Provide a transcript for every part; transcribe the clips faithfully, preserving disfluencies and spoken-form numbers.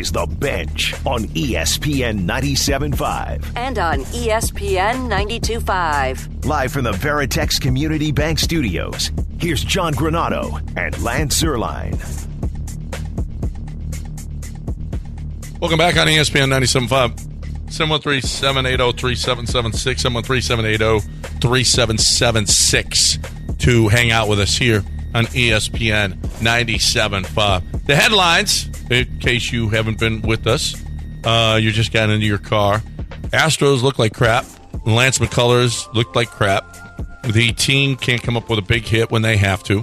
is The Bench on E S P N ninety-seven point five. And on E S P N ninety-two point five. Live from the Veritex Community Bank Studios, here's John Granado and Lance Zierlein. Welcome back on E S P N ninety-seven point five. seven one three, seven eight zero, three seven seven six, seven one three, seven eight zero, three seven seven six to hang out with us here on E S P N ninety-seven point five. The headlines, in case you haven't been with us, uh, you just got into your car. Astros look like crap. Lance McCullers looked like crap. The team can't come up with a big hit when they have to.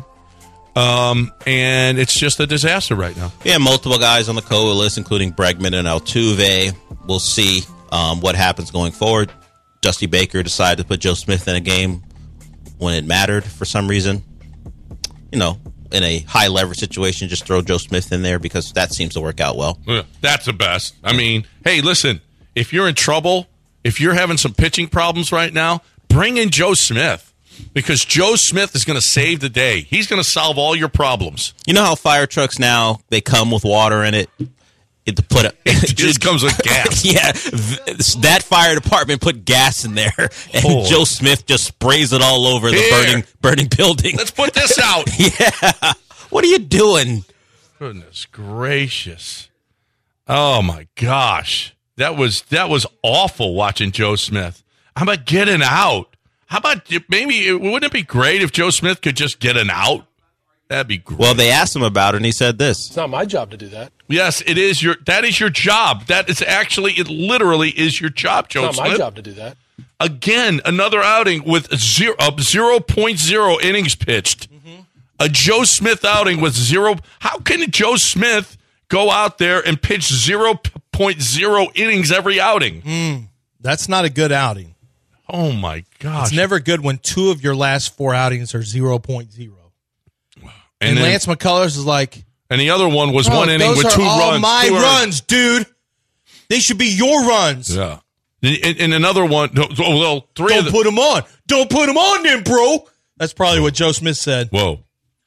Um, and it's just a disaster right now. Yeah, multiple guys on the C O A list, including Bregman and Altuve. We'll see um, what happens going forward. Dusty Baker decided to put Joe Smith in a game when it mattered for some reason. You know, in a high leverage situation, just throw Joe Smith in there because that seems to work out well. Yeah, that's the best. I mean, hey, listen, if you're in trouble, if you're having some pitching problems right now, bring in Joe Smith. Because Joe Smith is going to save the day. He's going to solve all your problems. You know how fire trucks now, they come with water in it? It, to put a, it just comes with gas. Yeah, that fire department put gas in there, and oh. Joe Smith just sprays it all over the Here. burning burning building. Let's put this out. Yeah. What are you doing? Goodness gracious. Oh, my gosh. That was that was awful watching Joe Smith. How about getting out? How about maybe, wouldn't it be great if Joe Smith could just get an out? That'd be great. Well, they asked him about it, and he said this. It's not my job to do that. Yes, it is your, that is your job. That is actually, it literally is your job, Joe Smith. It's not my job to do that. Again, another outing with zero, uh, zero point zero innings pitched. Mm-hmm. A Joe Smith outing with zero. How can Joe Smith go out there and pitch zero point zero innings every outing? Mm, that's not a good outing. Oh, my gosh. It's never good when two of your last four outings are zero point zero. And, and then, Lance McCullers is like... And the other one was oh, one inning with two all runs. my two runs, dude. They should be your runs. Yeah. And, and another one... Well, three Don't of the, put them on. Don't put them on then, bro. That's probably what Joe Smith said. Whoa.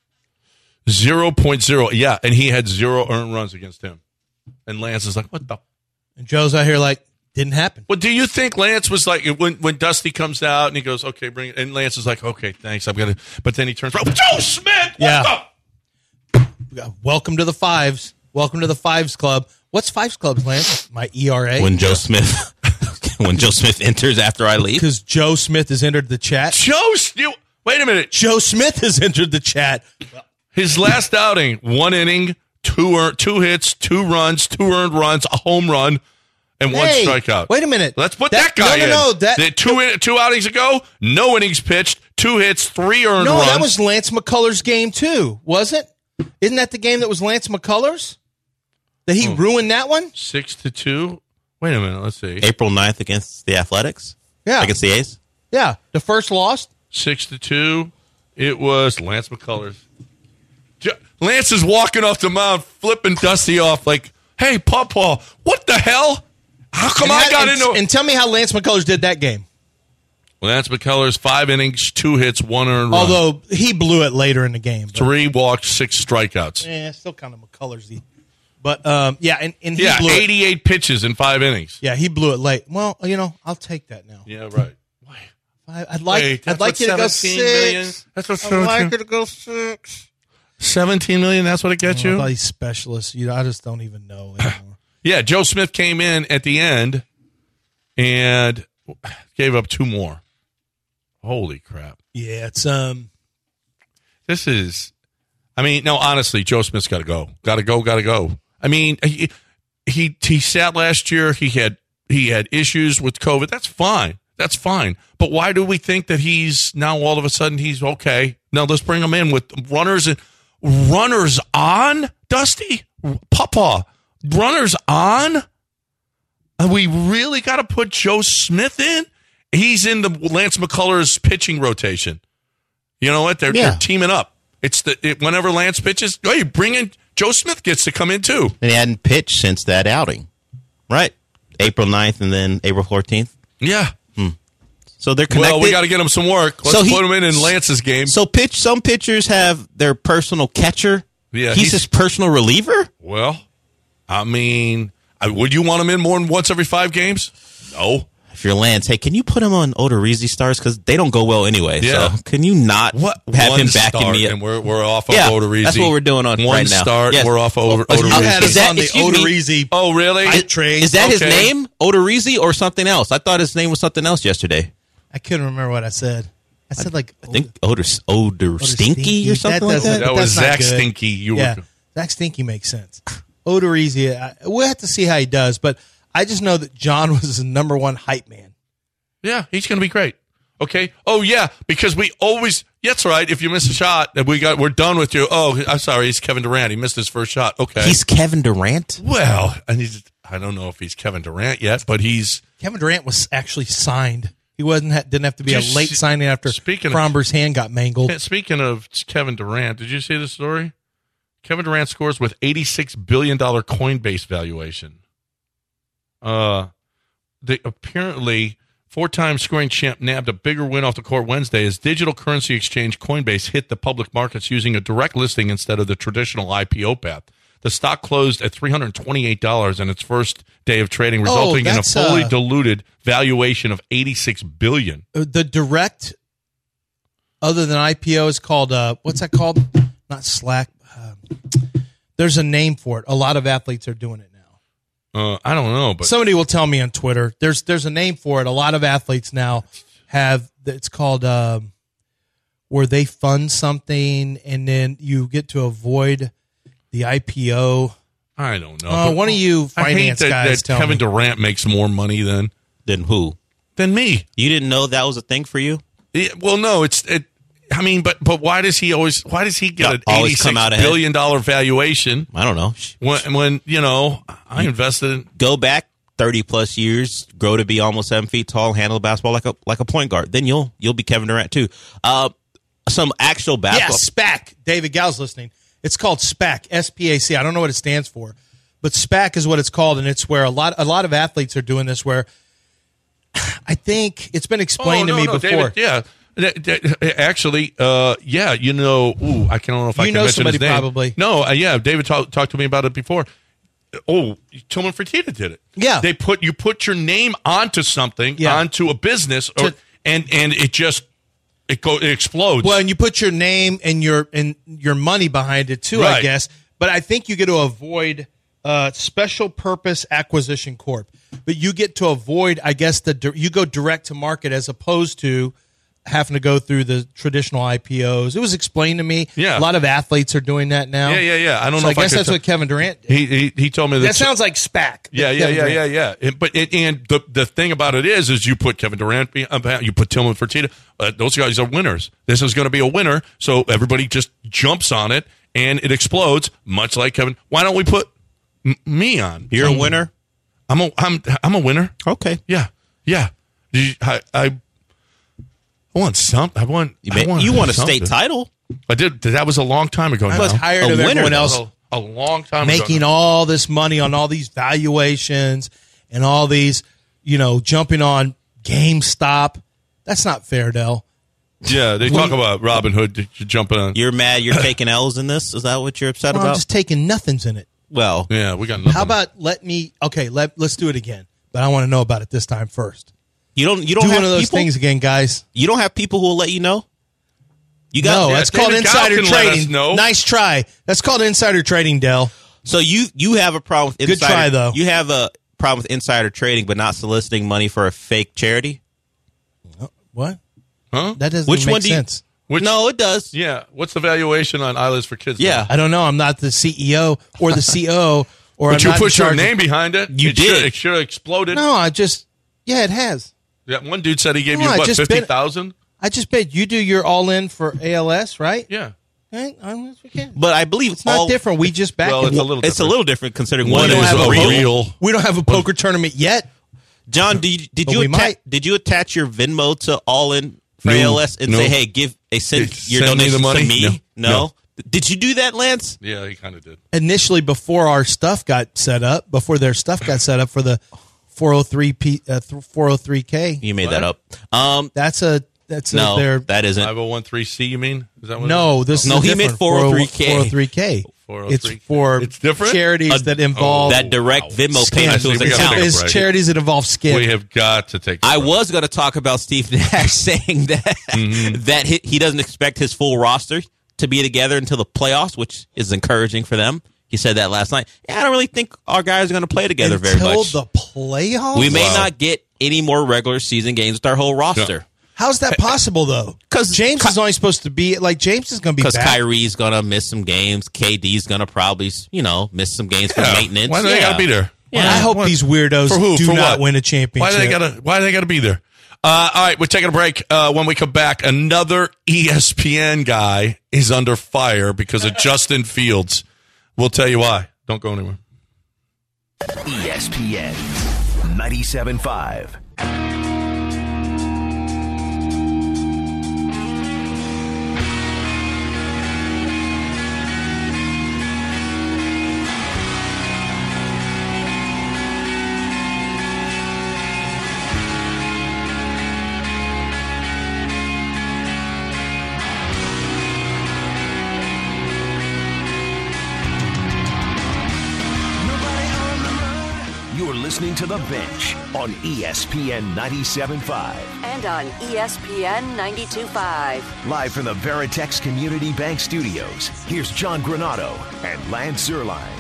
zero point zero. Yeah, and he had zero earned runs against him. And Lance is like, what the... And Joe's out here like... Didn't happen. Well, do you think Lance was like when when Dusty comes out and he goes, "Okay, bring it," and Lance is like, "Okay, thanks, I'm gonna," but then he turns around, Joe Smith. What yeah. The? Welcome to the fives. Welcome to the fives club. What's fives clubs, Lance? My E R A. When Joe Smith, when Joe Smith enters after I leave, because Joe Smith has entered the chat. Joe, you, wait a minute. Joe Smith has entered the chat. His last outing, one inning, two earned, two hits, two runs, two earned runs, a home run. And one hey, strikeout. Wait a minute. Let's put that, that guy no, no, in. No, that, the two, in, two outings ago, no innings pitched, two hits, three earned no, runs. No, that was Lance McCullers' game too, was it? Isn't that the game that was Lance McCullers? That he oh. ruined that one? Six to two? Wait a minute, let's see. April ninth against the Athletics? Yeah. Against the A's? Yeah, the first loss. Six to two. It was Lance McCullers. Lance is walking off the mound, flipping Dusty off like, hey, Pawpaw, what the hell? How come and I how, got and, into And tell me how Lance McCullers did that game. Lance McCullers, five innings, two hits, one earned run. Although he blew it later in the game. But, Three walks, six strikeouts. Yeah, still kind of McCullers-y. But, um, yeah, and, and he yeah, blew eighty-eight it. pitches in five innings. Yeah, he blew it late. Well, you know, I'll take that now. Yeah, right. I, I'd like, Wait, I'd like you to go six. Million? That's what I'd like you to go six. seventeen million, that's what it gets oh, you? I thought he's specialist. You know, I just don't even know anymore. Yeah, Joe Smith came in at the end and gave up two more. Holy crap. Yeah, it's um This is I mean, no, honestly, Joe Smith's got to go. Got to go, got to go. I mean, he, he he sat last year, he had he had issues with COVID. That's fine. That's fine. But why do we think that he's now all of a sudden he's okay? No, let's bring him in with runners and runners on, Dusty? Pawpaw. Runners on? And we really got to put Joe Smith in? He's in the Lance McCullers pitching rotation. You know what? They're, yeah. they're teaming up. It's the it, whenever Lance pitches, oh, you bring in Joe Smith gets to come in too. And he hadn't pitched since that outing, right? April ninth and then April fourteenth. Yeah. Hmm. So they're connected. Well, we got to get him some work. Let's so he, put him in in Lance's game. So pitch. Some pitchers have their personal catcher. Yeah, he's, he's his personal reliever. Well, I mean, I, would you want him in more than once every five games? No. If you're Lance, hey, can you put him on Odorizzi stars? Because they don't go well anyway. Yeah. So can you not What? have One him backing start, me up? and we're, we're off of Yeah, Odorizzi. that's what we're doing on One right now. start, Yes. we're off of over, Oh, you Odorizzi. had Is us that- on the excuse me? Odorizzi Oh, really? hype train. Is that his Okay. name, Odorizzi, or something else? I thought his name was something else yesterday. I couldn't remember what I said. I said like I think Odor Odor Stinky or something like doesn't- that. That but was that's not Zach good. Stinky. You yeah, were. Zach Stinky makes sense. Odorizzi, I- we'll have to see how he does, but I just know that John was his number one hype man. Yeah, he's going to be great. Okay. Oh yeah, because we always. Yeah, that's right. If you miss a shot, and we got we're done with you. Oh, I'm sorry. He's Kevin Durant. He missed his first shot. Okay. He's Kevin Durant. well, and he's. I don't know if he's Kevin Durant yet, but he's. Kevin Durant was actually signed. He wasn't ha- didn't have to be a Did you late see- signing after speaking of- Fromber's hand got mangled. Speaking of Kevin Durant, did you see the story? Kevin Durant scores with eighty-six billion dollars Coinbase valuation. Uh, they apparently four-time scoring champ nabbed a bigger win off the court Wednesday as digital currency exchange Coinbase hit the public markets using a direct listing instead of the traditional I P O path. The stock closed at three hundred twenty-eight dollars in its first day of trading, resulting in a that's, fully uh, diluted valuation of eighty-six billion dollars. Uh, The direct, other than I P O, is called, uh, what's that called? Not Slack. Um, there's a name for it. A lot of athletes are doing it now. Uh, I don't know, but Somebody will tell me on Twitter. There's there's a name for it. A lot of athletes now have, it's called um, where they fund something and then you get to avoid the I P O. I don't know. Uh, But one of you I hate finance that, guys that tell Kevin me. Durant makes more money than Then who? than me. You didn't know that was a thing for you? Yeah, well, no, it's it. I mean, but but why does he always? Why does he get Yeah, an always eighty-six come out ahead. billion dollar valuation I don't know. when when you know I invested in? Go back thirty plus years, grow to be almost seven feet tall, handle the basketball like a like a point guard. Then you'll you'll be Kevin Durant too. Uh, some actual Yeah, basketball. SPAC. David Gal's listening. It's called SPAC, S P A C. I don't know what it stands for, but SPAC is what it's called, and it's where a lot a lot of athletes are doing this. Where I think it's been explained oh, to no, me no, before. David, yeah. That- that- Actually, uh, yeah, you know, ooh, I don't know if I You can know mention somebody his name. probably. No, uh, yeah, David talk, talked to me about it before. Oh, Tillman Fertitta did it. Yeah. they put you put your name onto something, Yeah. onto a business, or, To- and and it just it go it explodes. Well, and you put your name and your and your money behind it too, I Right. guess. But I think you get to avoid uh, special purpose acquisition corp. But you get to avoid, I guess, the di- you go direct to market as opposed to having to go through the traditional I P Os. It was explained to me. Yeah. A lot of athletes are doing that now. Yeah, yeah, yeah. I don't So know I if I guess could that's t- what Kevin Durant did. he, he he told me that. That sounds like SPAC. yeah, yeah, Kevin yeah, Durant. yeah, yeah. It- but it, and the the thing about it is, is you put Kevin Durant, be- uh, you put Tillman Fertitta. Uh, those guys are winners. This is going to be a winner, so everybody just jumps on it and it explodes, much like Kevin. Why don't we put m- me on? You're a winner. I'm a I'm I'm a winner. Okay. Yeah, yeah. Did you- I I I want some. I want. You, I ma- want you won a something. state title. I did. That was a long time ago. I now. was tired A of winner, everyone though. else a, a long time making ago. all this money on all these valuations and all these, you know, jumping on GameStop. That's not fair, Dell. Yeah, they talk about Robin Hood jumping on. You're mad. You're taking L's in this. Is that what you're upset Well, I'm about? just taking nothings in it. well, Yeah, we got nothing. How about let me? Okay, let let's do it again. But I want to know about it this time first. you don't. You don't Do have one of those people. things again, guys. You don't have people who will let you know. You got No, Yeah, that's called David Gow insider can let us trading. know. Nice try. That's called insider trading, Dell. So you you have a problem with Good insider, try, though. You have a problem with insider trading, but not soliciting money for a fake charity. What? Huh? That doesn't Which make one do you- sense. Which, No, it does. Yeah. What's the valuation on Eyelids for Kids? Yeah. I don't know. I'm not the C E O or the C O. Or But I'm you not in put your charge of- name behind it. You it did. Should, it should have exploded. No, I just. Yeah, it has. Yeah, one dude said he gave No, you I what just fifty bet- thousand. I just bet you do your all in for A L S, right? Yeah. Right? I- we can't. But I believe It's not all, different. We just back Well, it. it's a little. It's a different. little different considering One one, we don't is have a a real. real. We don't have a poker tournament yet. John, did you, did But you we atta- might. did you attach your Venmo to All In for No. A L S and No. say, hey, give a send Hey, your send me the donations money? to me? No. No. No. Did you do that, Lance? Yeah, he kind of did. Initially, before our stuff got set up, before their stuff got set up for the four oh three P, uh, four oh three K. You made What? that up. Um, That's a that's no, a, their that isn't. Five hundred one three C. You mean? Is that what? no. It This No, is he different. meant four oh three K. four oh three K. is? four oh It's three. for It's different? charities Uh, that involve that direct wow. Venmo skin. payment to his We gotta account. take a It's break. charities that involve skin. We have got to take. I a break. was going to talk about Steve Nash saying that Mm-hmm. that he, he doesn't expect his full roster to be together until the playoffs, which is encouraging for them. He said that last night. Yeah, I don't really think our guys are going to play together Until very much. the playoffs. We may Wow. not get any more regular season games with our whole roster. Yeah. How's that possible though? 'Cause James Ky- is only supposed to be like James is going to be Because back. Kyrie's going to miss some games. K D's going to probably, you know, miss some games for Yeah. maintenance. Why do they Yeah. got to be there? Yeah. I hope What? these weirdos For who? do For not what? win a Why championship. do they got to? Why do they got to be there? Uh, all right, we're taking a break. Uh, when we come back, another E S P N guy is under fire because of Justin Fields. We'll tell you why. Don't go anywhere. E S P N ninety-seven point five. You're listening to The Bench on E S P N ninety-seven point five. And on E S P N ninety-two point five. Live from the Veritex Community Bank Studios, here's John Granado and Lance Zierlein.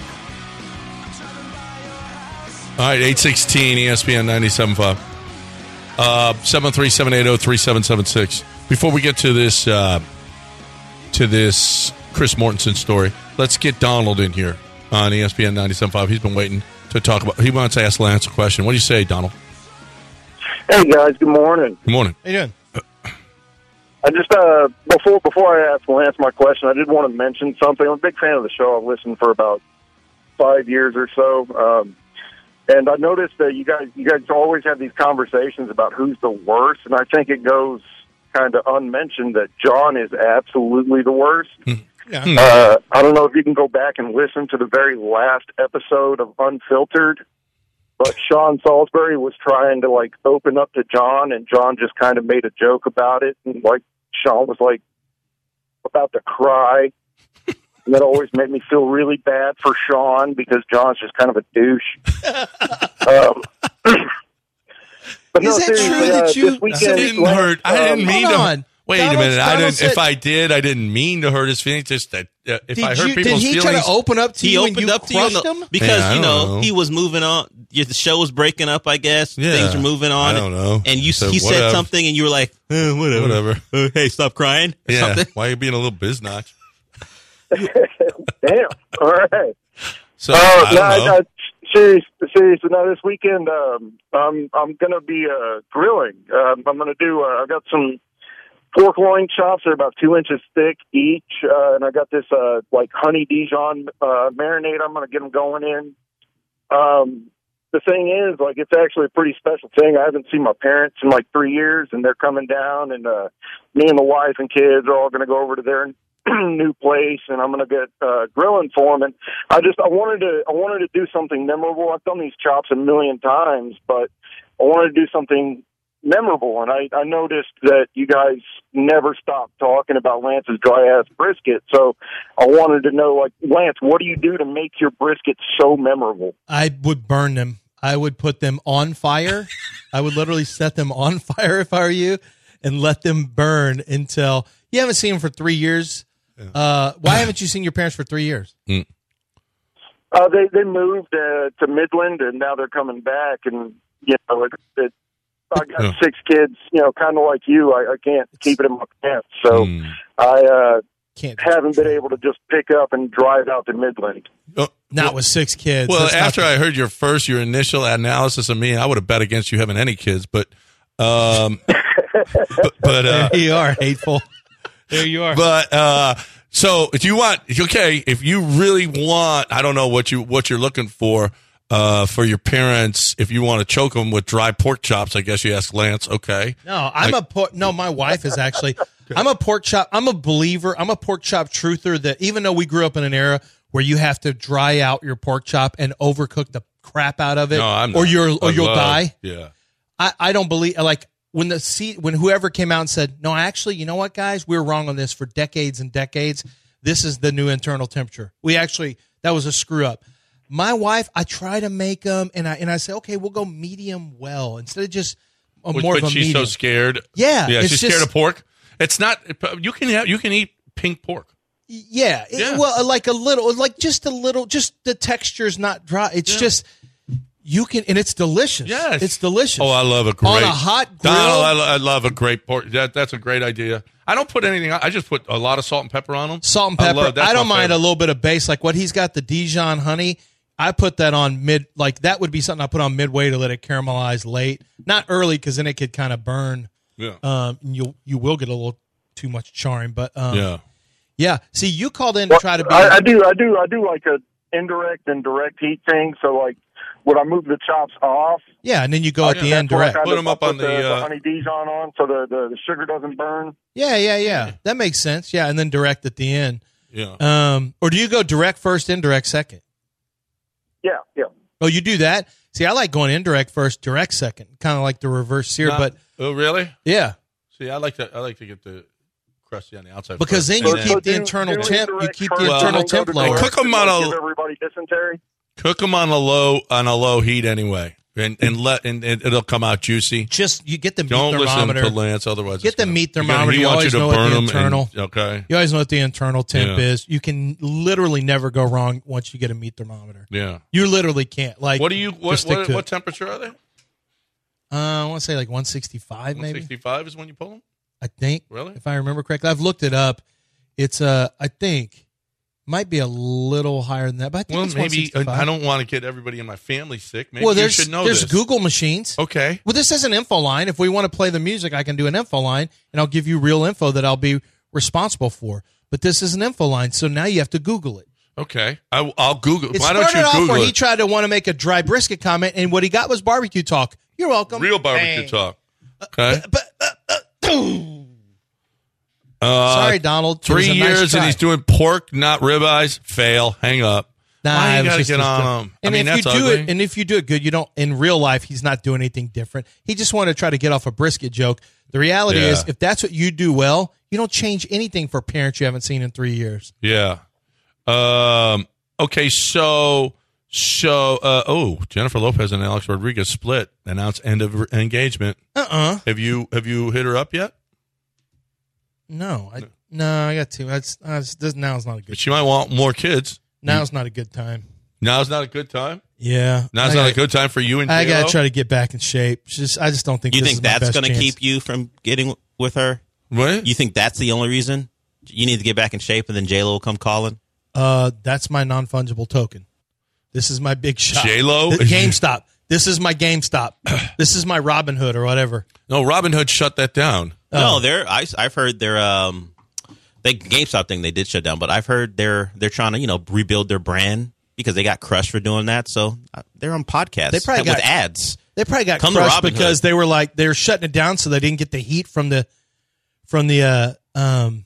All right, eight sixteen E S P N ninety-seven point five. Uh, seven three seven eight zero three seven seven six. Before we get to this, uh, to this Chris Mortensen story, let's get Donald in here on E S P N ninety-seven point five. He's been waiting to talk about. He wants to ask Lance a question. What do you say, Donald? Hey guys, good morning. Good morning. How you doing? I just uh before before I ask Lance my question, I did want to mention something. I'm a big fan of the show. I've listened for about five years or so, um, and I noticed that you guys you guys always have these conversations about who's the worst, and I think it goes kind of unmentioned that John is absolutely the worst. Yeah. Uh, I don't know if you can go back and listen to the very last episode of Unfiltered, but Sean Salisbury was trying to, like, open up to John, and John just kind of made a joke about it, and, like, Sean was, like, about to cry. And that always made me feel really bad for Sean because John's just kind of a douche. um, but Is no, that seriously, true uh, that you- this weekend, It didn't Lance, hurt. I didn't um, mean hold to. on. Wait Donald- a minute. I Donald didn't. said- if I did, I didn't mean to hurt his feelings. Just that uh, if Did, I hurt you, did people's he feelings, try to open up to He you opened and you up to you on crushed the- him? because Yeah, I you don't know, know. he was moving on. Yeah, the show was breaking up, I guess. Yeah. Things were moving on. I don't know. And you, So he said whatever. something, and you were like, eh, "Whatever, Whatever. Uh, hey, stop crying." Or yeah. something. Why are you being a little biznotch? Damn. All right. So Oh, I no, don't know. no, serious, seriously. No, this weekend, um, I'm I'm gonna be uh, grilling. Um, I'm gonna do. Uh, I've got some pork loin chops. They're about two inches thick each, uh, and I got this uh, like honey Dijon uh, marinade. I'm gonna get them going in. Um, the thing is, like, it's actually a pretty special thing. I haven't seen my parents in like three years, and they're coming down, and uh, me and the wife and kids are all gonna go over to their new place, and I'm going to get uh, grilling for them. And I just I wanted to I wanted to do something memorable. I've done these chops a million times, but I wanted to do something memorable. And I, I noticed that you guys never stopped talking about Lance's dry ass brisket. So I wanted to know, like, Lance, what do you do to make your brisket so memorable? I would burn them. I would put them on fire. I would literally set them on fire if I were you and let them burn until you haven't seen them for three years. Uh, why haven't you seen your parents for three years? Mm. Uh, they they moved uh, to Midland, and now they're coming back. And you know, it, it, I got Yeah. six kids. You know, kind of like you. I, I can't keep it in my pants, so Mm. I uh, Can't. haven't been able to just pick up and drive out to Midland. Oh, Not with six kids. well, That's not after the- I heard your first, your initial analysis of me, I would have bet against you having any kids. But, um, but, but uh, there you are, hateful. There you are. But uh, so if you want, okay, if you really want, I don't know what you what you're looking for uh, for your parents. If you want to choke them with dry pork chops, I guess you ask Lance. Okay, No, I'm a pork. No, my wife is actually. I'm a pork chop. I'm a believer. I'm a pork chop truther. That even though we grew up in an era where you have to dry out your pork chop and overcook the crap out of it, no, I'm or not. you're or I you'll love- die. Yeah, I, I don't believe like when the seat when whoever came out and said no, actually, you know what, guys, we were wrong on this for decades and decades. this is the new internal temperature. We actually, that was a screw up. My wife, I try to make them, and I and I say, okay, we'll go medium well instead of just a Which, more but of a she's medium. so scared. Yeah, yeah, it's she's just- scared of pork. It's not. You can have, you can eat pink pork. Yeah, it- Yeah. well, like a little, like just a little, just the texture's not dry. It's Yeah. just you can, and it's delicious. Yes, it's delicious. Oh, I love a great on a hot grill. Donald, I, lo- I love a great pork. That, that's a great idea. I don't put anything. I just put a lot of salt and pepper on them. Salt and pepper. I, I, love, that's don't my mind favorite. a little bit of base, like what he's got, the Dijon honey. I put that on mid, like that would be something I put on midway to let it caramelize late, not early because then it could kind of burn. Yeah, Um, and you you will get a little too much charring, but um, yeah. yeah. See, you called in to try to be. I, I do, I do, I do like a indirect and direct heat thing. So like, when I move the chops off, yeah, and then you go at yeah, the that's end where I direct. kind Put of- 'em up I on put the, uh, honey Dijon on, so the, the the sugar doesn't burn. Yeah, yeah, yeah. That makes sense. Yeah, and then direct at the end. Yeah. Um, or do you go direct first, indirect second? Yeah, yeah. Oh, you do that? See, I like going indirect first, direct second, kind of like the reverse sear. Not- But oh, really? yeah, See, I like to. I like to get the crusty on the outside because first, then you and keep the do- internal do temp. You indirect keep first, the Well, internal and then go temp to lower. direct Cook 'em and, on like, a- give everybody dysentery. cook them on a low on a low heat anyway, and and let and, and it'll come out juicy. Just you get the meat Don't listen thermometer. to Lance, otherwise Get it's the gonna- meat you gotta- thermometer. He You wants always you to know what burn the 'em internal- and- okay. You always know what the internal temp Yeah. is. You can literally never go wrong once you get a meat thermometer. Yeah. You literally can't. Like, What do you? What just stick what, to what it. temperature are they? Uh, I want to say like one sixty-five, One maybe. sixty-five is when you pull them. I think. Really? If I remember correctly, I've looked it up. It's uh, I think might be a little higher than that, but I think Well, it's maybe one sixty-five. I don't want to get everybody in my family sick. Maybe Well, you there's should know there's this. Google machines. Okay. Well, this is an info line. If we want to play the music, I can do an info line, and I'll give you real info that I'll be responsible for. But this is an info line, so now you have to Google it. Okay. I, I'll Google. It Why don't started you off Google where it? he tried to want to make a dry brisket comment, and what he got was barbecue talk. You're welcome. Real barbecue Bang. talk. Okay. But, uh, uh, Uh, sorry, Donald. It was Three a nice years try. and he's doing pork, not ribeyes. Fail. Hang up. Nah, Why it you was gotta just get his on stuff. him? And I mean, if that's you do ugly. it, and if you do it good, you don't. In real life, he's not doing anything different. He just wanted to try to get off a brisket joke. The reality Yeah. is, if that's what you do well, you don't change anything for parents you haven't seen in three years. Yeah. Um. Okay. So. So. Uh, oh, Jennifer Lopez and Alex Rodriguez split. Announced end of re- engagement. Uh uh Have you Have you hit her up yet? No, I no, I got two. That's, that's this, now's not a good. But she might want more kids. Now's not a good time. Now's not a good time. Yeah, Now's I not gotta, a good time for you and I J-Lo? gotta try to get back in shape. Just, I just don't think. You this think is my that's best going to chance. keep you from getting with her? What? You think that's the only reason? You need to get back in shape, and then J Lo will come calling. Uh, that's my non fungible token. This is my big shot. J-Lo? The GameStop. This is my GameStop. This is my Robin Hood or whatever. No, Robin Hood shut that down. Oh. No, they're. I, I've heard they're. Um, they GameStop thing they did shut down, but I've heard they're they're trying to you know rebuild their brand because they got crushed for doing that. So uh, they're on podcasts. They probably with got- ads. They probably got Come to crushed Robin because Hood. they were like they were shutting it down, so they didn't get the heat from the from the uh, um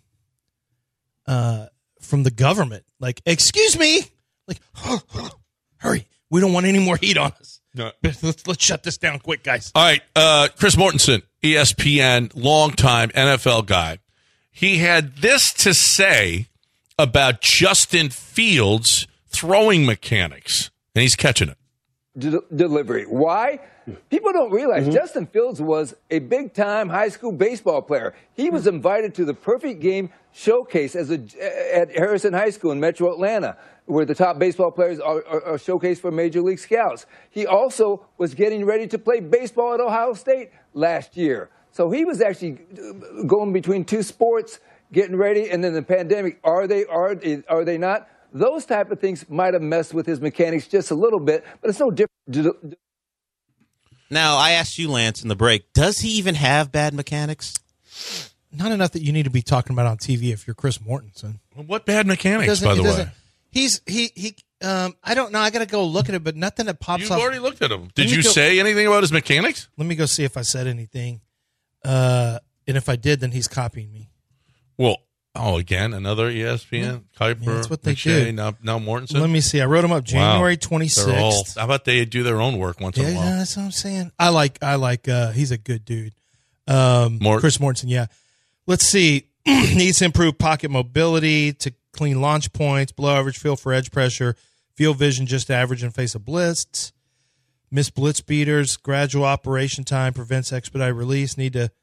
uh from the government. Like, excuse me, like, hurry, we don't want any more heat on us. No. Let's let's shut this down quick, guys. All right, uh, Chris Mortensen, E S P N, longtime N F L guy. He had this to say about Justin Fields' throwing mechanics, and he's catching it. De- delivery. Why? People don't realize Justin Fields was a big-time high school baseball player. He was invited to the Perfect Game Showcase as a, at Harrison High School in Metro Atlanta, where the top baseball players are, are, are showcased for Major League Scouts. He also was getting ready to play baseball at Ohio State last year. So he was actually going between two sports, getting ready, and then the pandemic. Are they? Are are they not? Those type of things might have messed with his mechanics just a little bit, but it's no different. Now I asked you, Lance, in the break. Does he even have bad mechanics? Not enough that you need to be talking about on T V if you're Chris Mortensen. What bad mechanics, Doesn't- by it the doesn't- way? He's he he. Um, I don't know. I got to go look at it, but nothing that pops You've off. already looked at him. Did Let me you go- say anything about his mechanics? Let me go see if I said anything. Uh, and if I did, then he's copying me. Well, oh, again, another E S P N, Kuiper, Yeah, that's what they McShay, do. now, now Mortensen. Let me see. I wrote them up January twenty They're all, sixth. how about they do their own work once Yeah, in a while? yeah, that's what I'm saying. I like. I like. Uh, he's a good dude. Um, Mort- Chris Mortensen. Yeah. Let's see. Needs to improve pocket mobility to clean launch points, below average feel for edge pressure, field vision just average in face of blitz, miss blitz beaters, gradual operation time prevents expedited release, need to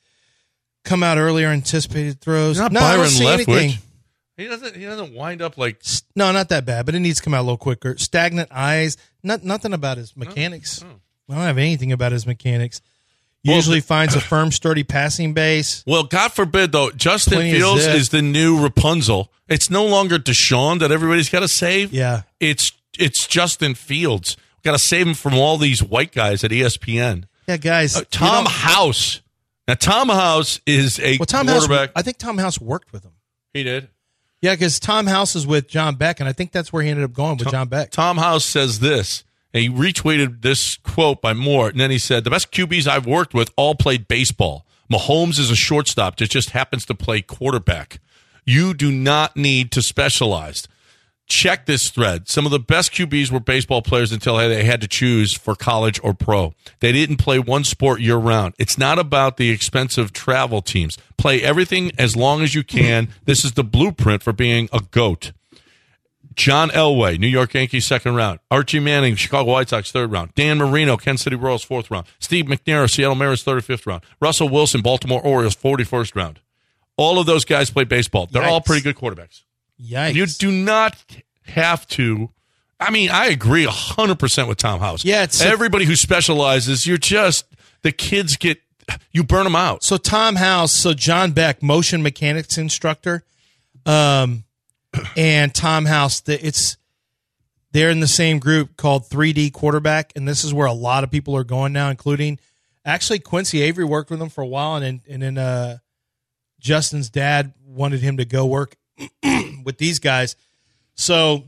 come out earlier, anticipated throws. Not no, I don't Byron see Leftwich. anything. He doesn't. He doesn't wind up like. No, not that bad, but it needs to come out a little quicker. Stagnant eyes. Not nothing about his mechanics. Oh, oh. I don't have anything about his mechanics. Usually Well, finds a firm, sturdy passing base. Well, God forbid though. Justin Plenty of Fields zip. is the new Rapunzel. It's no longer Deshaun that everybody's got to save. Yeah. It's it's Justin Fields. Got to save him from all these white guys at E S P N. Yeah, guys. Uh, Tom you know- House. Now Tom House is a Well, Tom House. quarterback. I think Tom House worked with him. He did. Yeah, because Tom House is with John Beck, and I think that's where he ended up going with John Beck. Tom House says this, and he retweeted this quote by Moore, and then he said, the best Q Bs I've worked with all played baseball. Mahomes is a shortstop that just happens to play quarterback. You do not need to specialize. Check this thread. Some of the best Q Bs were baseball players until they had to choose for college or pro. They didn't play one sport year-round. It's not about the expensive travel teams. Play everything as long as you can. This is the blueprint for being a GOAT. John Elway, New York Yankees, second round. Archie Manning, Chicago White Sox, third round. Dan Marino, Kansas City Royals, fourth round. Steve McNair, Seattle Mariners, third or fifth round. Russell Wilson, Baltimore Orioles, forty-first round. All of those guys play baseball. They're Yikes. all pretty good quarterbacks. Yikes. You do not have to. I mean, I agree one hundred percent with Tom House. Yeah, it's- everybody who specializes, you're just, the kids get, you burn them out. So Tom House, so John Beck, motion mechanics instructor, um, and Tom House, the, it's they're in the same group called three D quarterback, and this is where a lot of people are going now, including actually Quincy Avery worked with them for a while, and then, and then uh, Justin's dad wanted him to go work with these guys. So,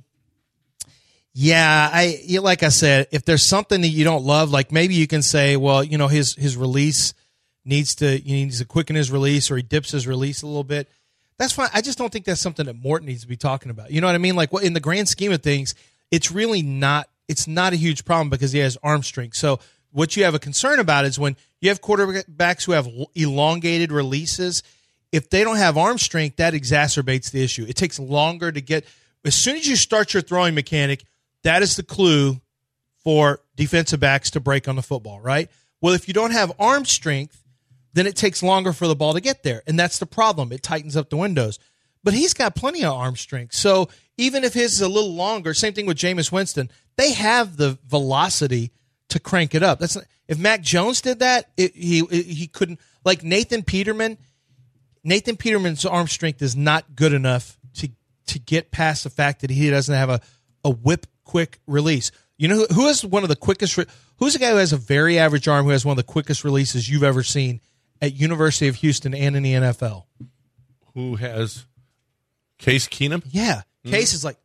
yeah, I yeah, like I said, if there's something that you don't love, like maybe you can say, well, you know, his his release needs to he needs to quicken his release, or he dips his release a little bit. That's fine. I just don't think that's something that Morton needs to be talking about. You know what I mean? Like, well, in the grand scheme of things, it's really not. It's not a huge problem because he has arm strength. So what you have a concern about is when you have quarterbacks who have elongated releases. If they don't have arm strength, that exacerbates the issue. It takes longer to get. As soon as you start your throwing mechanic, that is the clue for defensive backs to break on the football, right? Well, if you don't have arm strength, then it takes longer for the ball to get there, and that's the problem. It tightens up the windows. But he's got plenty of arm strength. So even if his is a little longer, same thing with Jameis Winston, they have the velocity to crank it up. That's not, if Mac Jones did that, it, he it, he couldn't. Like Nathan Peterman. Nathan Peterman's arm strength is not good enough to to get past the fact that he doesn't have a, a whip quick release. You know who, who has one of the quickest? Re- who's a guy who has a very average arm who has one of the quickest releases you've ever seen at University of Houston and in the N F L? Who has Case Keenum? Yeah, Case is like,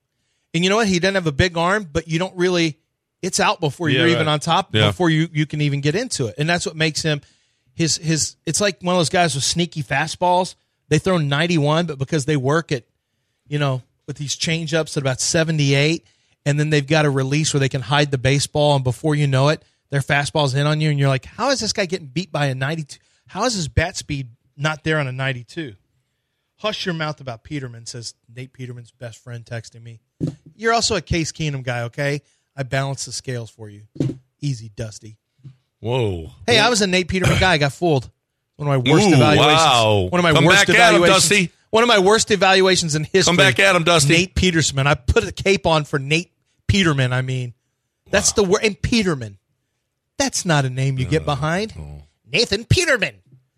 and you know what? He doesn't have a big arm, but you don't really. It's out before Yeah, you're right. even on top. Yeah. Before you you can even get into it, and that's what makes him. His his it's like one of those guys with sneaky fastballs. They throw ninety-one, but because they work at, you know, with these changeups at about seventy-eight, and then they've got a release where they can hide the baseball, and before you know it, their fastball's in on you, and you're like, how is this guy getting beat by a ninety-two? How is his bat speed not there on a ninety-two? Hush your mouth about Peterman, says Nate Peterman's best friend texting me. You're also a Case Keenum guy, okay? I balance the scales for you. Easy, Dusty. Whoa. Hey, I was a Nate Peterman guy. I got fooled. One of my worst Ooh, evaluations. wow. One of my Come worst back at 'em, evaluations. Dusty. One of my worst evaluations in history. Come back at him, Dusty. Nate Peterman. I put a cape on for Nate Peterman. I mean, that's the word. And Peterman. That's not a name you get behind. oh. Nathan Peterman.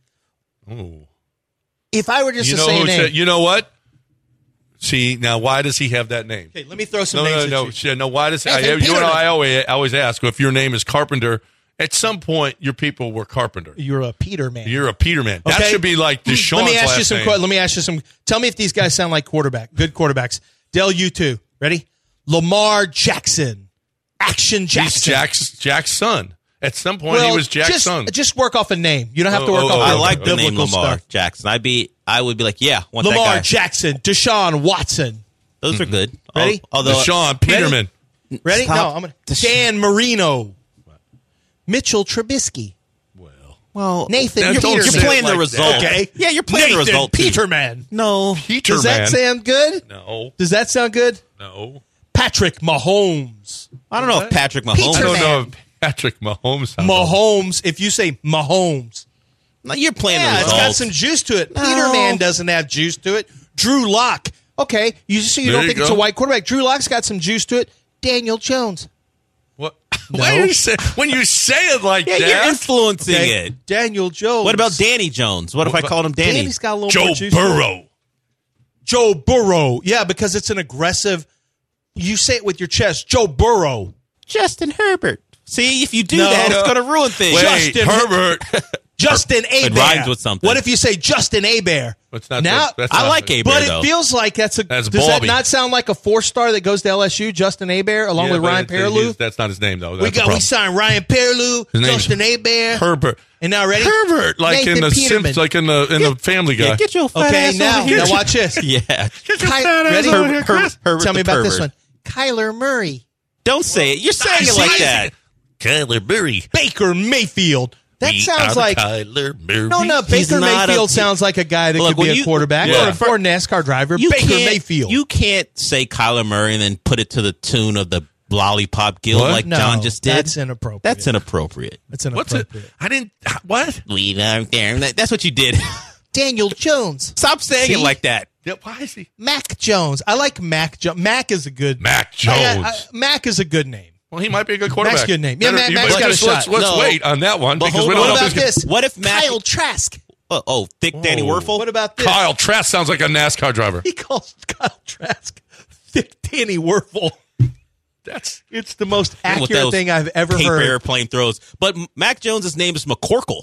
Oh. If I were just You to know say a who name. said, you know what? See, now why does he have that name? Okay, let me throw some No, names no, at no, you. shit, no. Why does I, Nathan you know? Peterman. I always, I always ask if your name is Carpenter. At some point, your people were Carpenter. You're a Peterman. You're a Peterman. That Okay. should be like Deshaun's Let me ask you last some. name. que- Let me ask you some. Tell me if these guys sound like quarterback. Good quarterbacks. Dell, you too. Ready? Lamar Jackson. Action He's Jackson. Jack's Jack's son. At some point, well, he was Jack's just, son. Just work off a name. You don't have to Oh, work oh, off. oh, I the like the name biblical Lamar stuff. Jackson. I'd be, I would be like, yeah, want that Lamar guy. Jackson, Deshaun Watson. Those are good. Ready? Al- Although Deshaun Peterman. Ready? Stop. No, I'm gonna. Dan Marino. Mitchell Trubisky. Well, Well, Nathan, Now, you're, don't you're say it playing the like result. that. Okay. Yeah, you're playing Nathan the result. too. Peterman. No. Peter Does that man. sound good? No, Does that sound good? no. Patrick Mahomes. I don't know if Patrick Mahomes. I don't Peterman. know if Patrick Mahomes. sounds Mahomes. If you say Mahomes, No, you're playing yeah, the it's result. got some juice to it. No. Peterman doesn't have juice to it. Drew Lock. Okay, you so you There don't you think it's go. a white quarterback. Drew Lock's got some juice to it. Daniel Jones. What? Why do you say when you say it like Yeah, that? you're influencing Okay, it. Daniel Jones. What about Danny Jones? What if I called him Danny? Danny's got a little Joe more juice to it. Burrow. Joe Burrow. Yeah, because it's an aggressive. You say it with your chest. Joe Burrow. Justin Herbert. See, if you do No. that, it's going to ruin things. Wait, Justin- Herbert. Justin It Abear. rhymes with something. What if you say Justin Abear? That's not. Now, that's I not- like Abear, but though. it feels like that's a. That's does that Bobby. not sound like a four star that goes to L S U? Justin Abear along Yeah, with but Ryan it's- he's- Perilou. That's not his name though. That's We the got we problem. signed Ryan Perilou, His name's Justin Abear, Herbert. and now ready Herbert, like Nathan in the Peterman. Simps, like in the in the Family Guy. Yeah, get your fat Okay, ass now over here. now watch this. Yeah. Ky- ready? Herbert, Herbert, Herbert Tell me the about this pervert. one. Kyler Murray, Don't say it. You're saying it See, like that. Kyler Murray. Baker Mayfield. That We sounds are like Kyler Murray. no, no. He's Baker not a- Mayfield sounds like a guy that Look, could be when a you- quarterback Yeah. or, a, or a NASCAR driver. You Baker can't, Mayfield. You can't say Kyler Murray and then put it to the tune of the lollipop guild What? like No, John just did. that's inappropriate. That's inappropriate. That's What's it? inappropriate. I didn't. What? We don't care. That- That's what you did. Daniel Jones, Stop saying it See? like that. Yeah, why is he? Mac Jones. I like Mac Jones. Mac is a good. Mac I- I- Jones. I- Mac is a good name. Well, he might be a good quarterback. Mac's a good name. Yeah, Better- Mac- you Mac's better got a just let's, shot. let's No. wait on that one But because hold we on. don't know What if about he's this? What if Mac- Kyle Trask? Oh, oh thick Danny Werfel? What about this? Kyle Trask sounds like a NASCAR driver. He calls Kyle Trask thick Danny Werfel. That's It's the most With accurate those thing I've ever paper heard. airplane throws. But M- Mac Jones' name is McCorkle.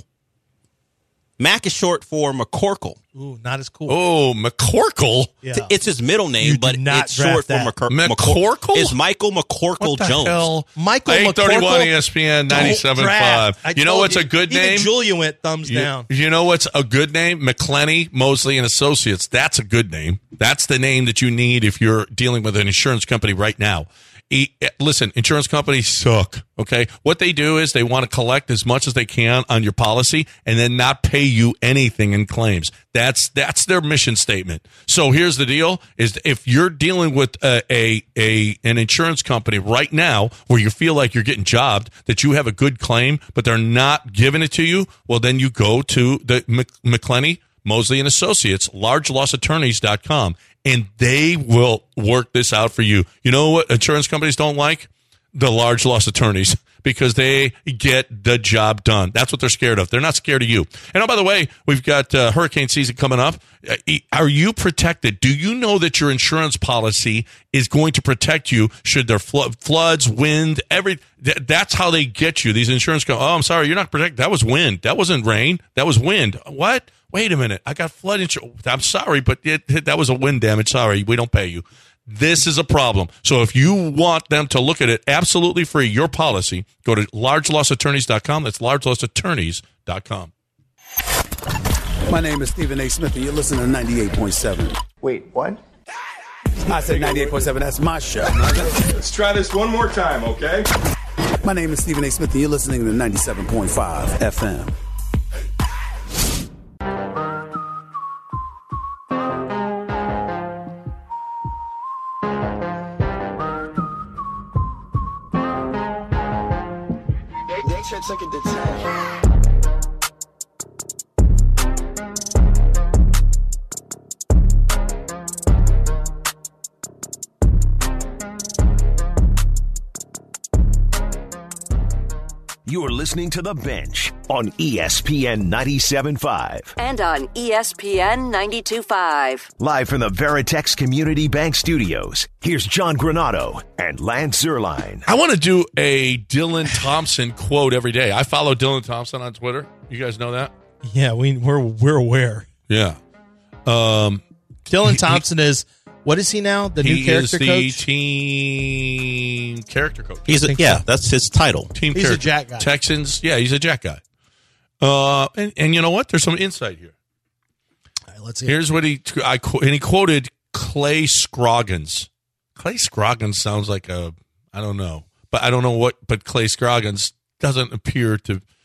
Mac is short for McCorkle. Ooh, not as cool. oh McCorkle. Yeah. T- It's his middle name, You do but not it's draft short that. for McCor- McCorkle? Is Michael McCorkle What the Jones. hell? Michael eight thirty-one McCorkle? E S P N Don't ninety-seven point draft. five. I You know told what's a good Even name? Julia went thumbs You, down. you know what's a good name? McClenny, Mosley, and Associates. That's a good name. That's the name that you need if you're dealing with an insurance company right now. E- listen, insurance companies suck, okay? What they do is they want to collect as much as they can on your policy and then not pay you anything in claims. That's that's their mission statement. So here's the deal, is if you're dealing with a, a, a an insurance company right now where you feel like you're getting jobbed, that you have a good claim, but they're not giving it to you, well, then you go to the Mc- McClenny, Mosley and Associates, large loss attorneys dot com, and they will work this out for you. You know what insurance companies don't like? The large loss attorneys, because they get the job done. That's what they're scared of. They're not scared of you. And oh, by the way, we've got uh, hurricane season coming up. Uh, are you protected? Do you know that your insurance policy is going to protect you should there flo- floods, wind, every? Th- that's how they get you. These insurance companies. Oh, I'm sorry, you're not protected. That was wind. That wasn't rain. That was wind. What? Wait a minute. I got flood insurance. I'm sorry, but it, it, that was a wind damage. Sorry, we don't pay you. This is a problem. So if you want them to look at it absolutely free, your policy, go to large loss attorneys dot com. That's large loss attorneys dot com. My name is Stephen A. Smith, and you're listening to ninety-eight point seven. Wait, what? I said ninety-eight point seven. That's my show. Let's try this one more time, okay? My name is Stephen A. Smith, and you're listening to ninety-seven point five F M. They took it to ten. You're listening to The Bench on E S P N ninety-seven point five. And on E S P N ninety-two point five. Live from the Veritex Community Bank Studios, here's John Granado and Lance Zerline. I want to do a Dylan Thompson quote every day. I follow Dylan Thompson on Twitter. You guys know that? Yeah, we we're we're aware. Yeah. Um, Dylan he- Thompson is what is he now? The new he is character the coach. team character coach. He's a, think yeah, so. that's his title. Team He's a character. jack guy. Texans. Yeah, he's a jack guy. Uh, and, and you know what? There's some insight here. All right, let's see. Here's what he I qu- and he quoted Clay Scroggins. Clay Scroggins sounds like a I don't know, but I don't know what. But Clay Scroggins doesn't appear to.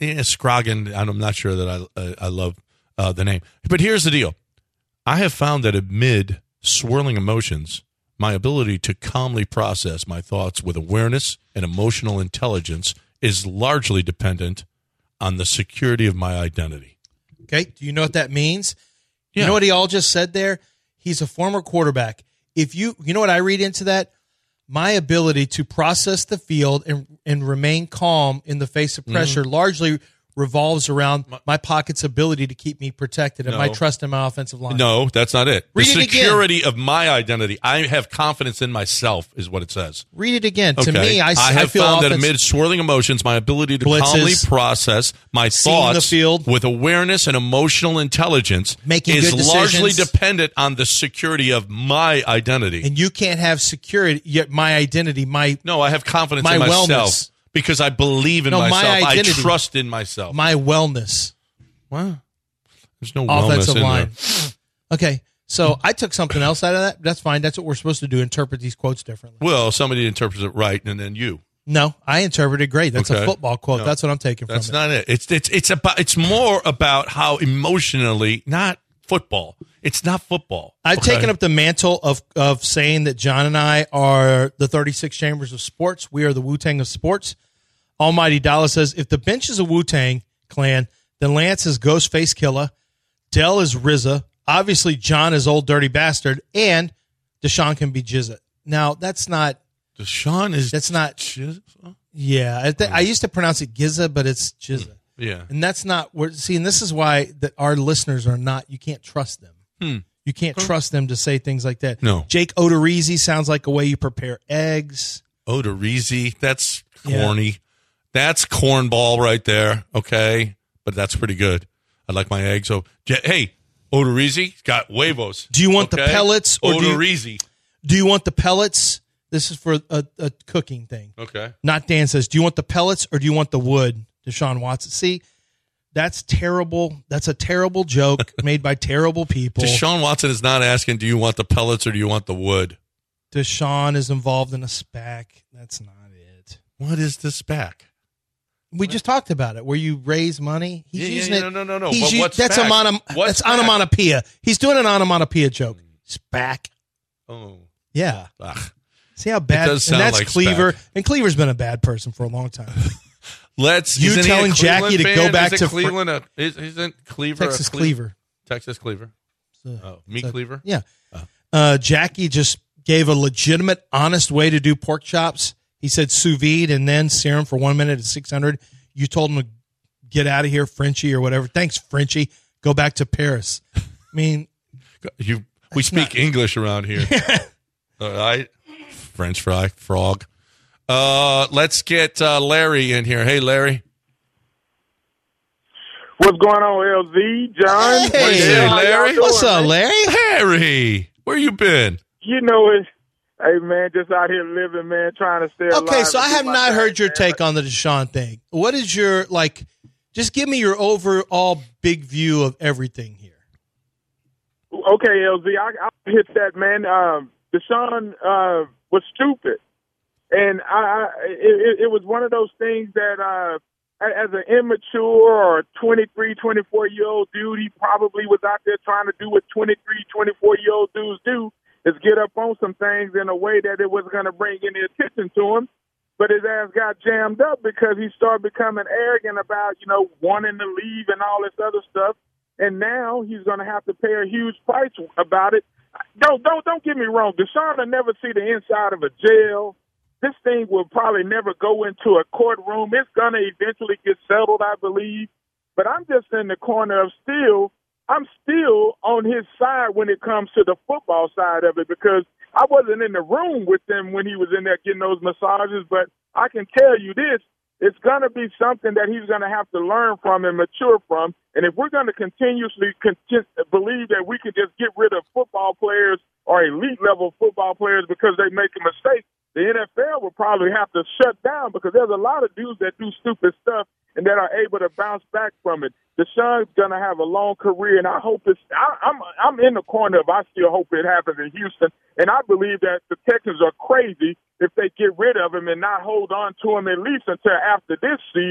Yeah, Scroggin. I'm not sure that I uh, I love uh, the name. But here's the deal. I have found that amid swirling emotions, my ability to calmly process my thoughts with awareness and emotional intelligence is largely dependent on the security of my identity. Okay. Do you know what that means? Yeah. You know what he all just said there? He's a former quarterback. If you, you know what I read into that? My ability to process the field and, and remain calm in the face of pressure mm-hmm. largely revolves around my pocket's ability to keep me protected and no. my trust in my offensive line. No, that's not it. Read the it security again. of my identity. I have confidence in myself is what it says. Read it again. Okay. To me, I, I have I feel found offense- that amid swirling emotions, my ability to Blitzes, calmly process my seeing thoughts the field, with awareness and emotional intelligence making is good largely decisions. dependent on the security of my identity. And you can't have security, yet my identity, my No, I have confidence my in myself. wellness. Because I believe in No, my myself. I identity. trust in myself. My wellness. Wow. There's no wellness Offensive in line. there. Okay. So I took something else out of that. That's fine. That's what we're supposed to do, interpret these quotes differently. Well, somebody interprets it right, and then you. No, I interpreted great. That's Okay. a football quote. No, that's what I'm taking from That's it. not it. It's it's it's about it's more about how emotionally, not football. It's not football. I've okay? taken up the mantle of of saying that John and I are the thirty-six chambers of sports. We are the Wu-Tang of sports. Almighty Dollar says, if the bench is a Wu-Tang clan, then Lance is Ghostface Killer, Dell is R Z A, obviously John is Old Dirty Bastard, and Deshaun can be Jizza. Now, that's not... Deshaun is... That's not... Jizza? Yeah. I, th- I used to pronounce it Gizza, but it's Jizza. Yeah. And that's not... We're, see, and this is why that our listeners are not... You can't trust them. Hmm. You can't trust them to say things like that. No. Jake Odorizzi sounds like a way you prepare eggs. Odorizzi, that's Yeah. corny. That's cornball right there, okay? But that's pretty good. I like my eggs. So, hey, Odorizzi got huevos. Do you want okay? the pellets? Or do you, Odorizzi. do you want the pellets? This is for a, a cooking thing. Okay. Not Dan says, do you want the pellets or do you want the wood? Deshaun Watson. See, that's terrible. That's a terrible joke made by terrible people. Deshaun Watson is not asking, do you want the pellets or do you want the wood? Deshaun is involved in a SPAC. That's not it. What is the SPAC? We just talked about it, where you raise money. He's Yeah, yeah, using yeah, it. no, no, no, no. He's But u- what's that's SPAC? onom- What's that's SPAC? onomatopoeia. He's doing an onomatopoeia joke. SPAC. Oh. Yeah. Ugh. See how bad. does And sound that's like Cleaver. SPAC. And Cleaver's been a bad person for a long time. Let's. You isn't he a telling Jackie Cleveland to go fan? back Is to it Fr- Cleveland. A, is, isn't Cleaver Texas a Cle- Cleaver. Texas Cleaver. Oh, meat so- cleaver. Yeah. Uh, Jackie just gave a legitimate, honest way to do pork chops. He said sous vide and then sear them for one minute at six hundred. You told him to get out of here, Frenchie, or whatever. Thanks, Frenchie. Go back to Paris. I mean, You. We speak not- English around here. All right. French fry, frog. Uh, let's get uh, Larry in here. Hey, Larry. What's going on, L Z, John? Hey, Hey, how y'all Larry. doing, what's up, man? Larry? Harry, where you been? You know it. Hey, man, just out here living, man, trying to stay alive. Okay, so and I do have my not thing, heard your man. take on the Deshaun thing. What is your, like, just give me your overall big view of everything here. Okay, L Z, I, I hit that, man. Um, Deshaun uh, was stupid. And I, I it, it was one of those things that uh, as an immature or twenty-three, twenty-four-year-old dude, he probably was out there trying to do what twenty-three, twenty-four-year-old dudes do, is get up on some things in a way that it wasn't going to bring any attention to him. But his ass got jammed up because he started becoming arrogant about, you know, wanting to leave and all this other stuff. And now he's going to have to pay a huge price about it. Don't don't don't get me wrong. Deshaun will never see the inside of a jail. This thing will probably never go into a courtroom. It's going to eventually get settled, I believe. But I'm just in the corner of still, I'm still on his side when it comes to the football side of it, because I wasn't in the room with him when he was in there getting those massages. But I can tell you this. It's going to be something that he's going to have to learn from and mature from. And if we're going to continuously conti- believe that we can just get rid of football players or elite-level football players because they make a mistake, the N F L will probably have to shut down, because there's a lot of dudes that do stupid stuff and that are able to bounce back from it. Deshaun's going to have a long career, and I hope it's I, – I'm, I'm in the corner of I still hope it happens in Houston. And I believe that the Texans are crazy if they get rid of him and not hold on to him at least until after this season,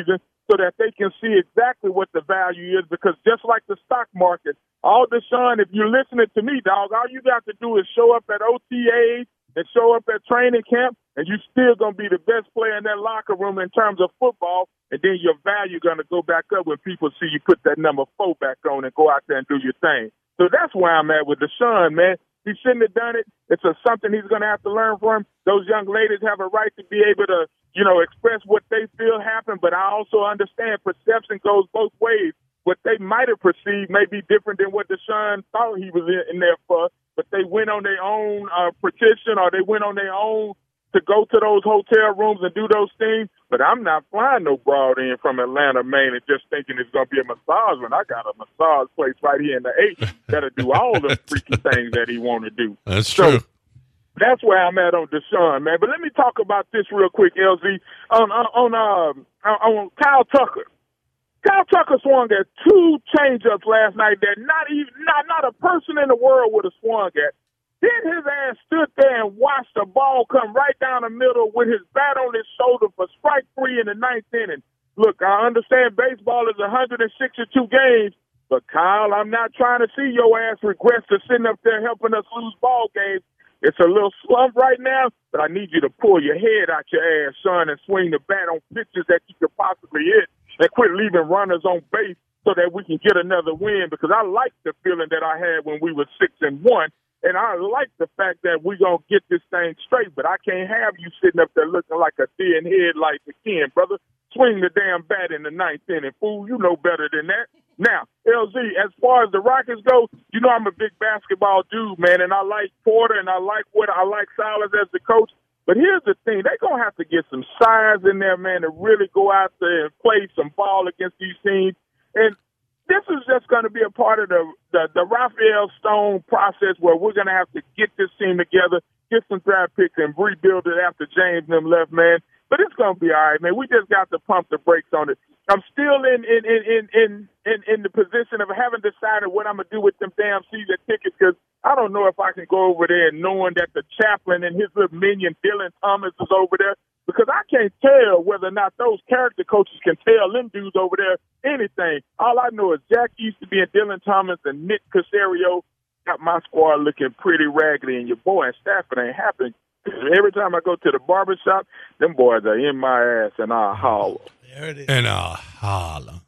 so that they can see exactly what the value is. Because just like the stock market, all Deshaun, if you're listening to me, dog, all you got to do is show up at O T As and show up at training camp, and you're still going to be the best player in that locker room in terms of football, and then your value going to go back up when people see you put that number four back on and go out there and do your thing. So that's where I'm at with Deshaun, man. He shouldn't have done it. It's a, something he's going to have to learn from. Those young ladies have a right to be able to, you know, express what they feel happened, but I also understand perception goes both ways. What they might have perceived may be different than what Deshaun thought he was in, in there for, but they went on their own uh, petition or they went on their own to go to those hotel rooms and do those things. But I'm not flying no broad in from Atlanta, Maine, and just thinking it's going to be a massage when I got a massage place right here in the eight that'll do all the freaky things that he want to do. That's so, true. That's where I'm at on Deshaun, man. But let me talk about this real quick, L Z, on on on, um, on Kyle Tucker. Kyle Tucker swung at two changeups last night that not even not not a person in the world would have swung at. Then his ass stood there and watched the ball come right down the middle with his bat on his shoulder for strike three in the ninth inning. Look, I understand baseball is one hundred sixty-two games, but Kyle, I'm not trying to see your ass regress to sitting up there helping us lose ball games. It's a little slump right now, but I need you to pull your head out your ass, son, and swing the bat on pitches that you could possibly hit, and quit leaving runners on base so that we can get another win, because I like the feeling that I had when we were six and one. And I like the fact that we're going to get this thing straight, but I can't have you sitting up there looking like a deer in headlights again, brother. Swing the damn bat in the ninth inning, fool. You know better than that. Now, L Z, as far as the Rockets go, you know I'm a big basketball dude, man, and I like Porter, and I like what I like Silas as the coach. But here's the thing. They're going to have to get some size in there, man, to really go out there and play some ball against these teams. And this is just going to be a part of the, the, the Raphael Stone process where we're going to have to get this team together, get some draft picks, and rebuild it after James and them left, man. But it's going to be all right, man. We just got to pump the brakes on it. I'm still in in in in in, in, in the position of having decided what I'm going to do with them damn season tickets, because I don't know if I can go over there knowing that the chaplain and his little minion, Dylan Thomas, is over there, because I can't tell whether or not those character coaches can tell them dudes over there anything. All I know is Jack Easterby and Dylan Thomas and Nick Casario got my squad looking pretty raggedy, and your boy in Stafford ain't happy. Every time I go to the barbershop, them boys are in my ass, and I holler. There it is. And I'll holler.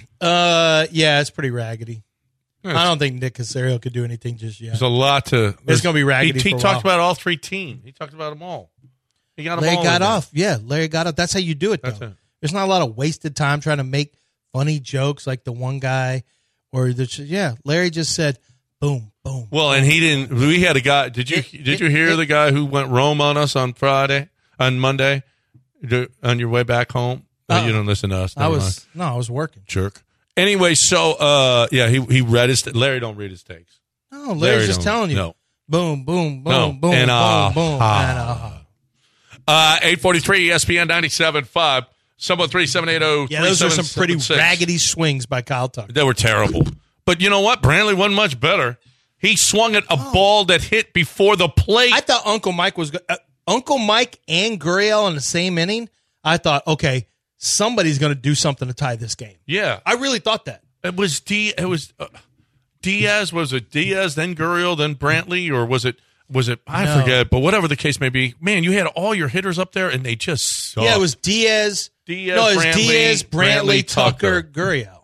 uh, yeah, it's pretty raggedy. I don't think Nick Casario could do anything just yet. There's a lot to. It's going to be raggedy. He, he for a talked while. about all three teams. He talked about them all. He got them Larry all got in there. off. Yeah, Larry got off. That's how you do it, though. That's it. There's not a lot of wasted time trying to make funny jokes like the one guy, or the yeah. Larry just said, "Boom, boom." Well, and he didn't. We had a guy. Did you It- did it- you hear it- the guy who went roam on us on Friday, on Monday, Do- on your way back home? Uh, Uh-uh. you don't listen to us. I Never was mind. no, I was working. Jerk. Anyway, so uh, yeah, he he read his. Larry don't read his takes. No, Larry's Larry just don't- telling you. no. Boom, boom, boom, No. boom, And, boom, uh, boom, ah. and, uh, Uh, eight forty-three E S P N ninety-seven point five, seven oh three, seven eight zero, Yeah, those are some pretty three seven seven six. raggedy swings by Kyle Tucker. They were terrible. But you know what? Brantley wasn't much better. He swung at a ball that hit before the plate. I thought Uncle Mike was go- uh, Uncle Mike and Gurriel in the same inning. I thought, okay, somebody's going to do something to tie this game. yeah. I really thought that. It was D. It was uh, Diaz. Was it Diaz? Then Gurriel. Then Brantley, or was it? Was it? I No. forget. But whatever the case may be, man, you had all your hitters up there, and they just sucked. Yeah, it was Diaz. Diaz, no, it was Brantley, Diaz, Brantley, Brantley, Tucker, Tucker. Gurriel.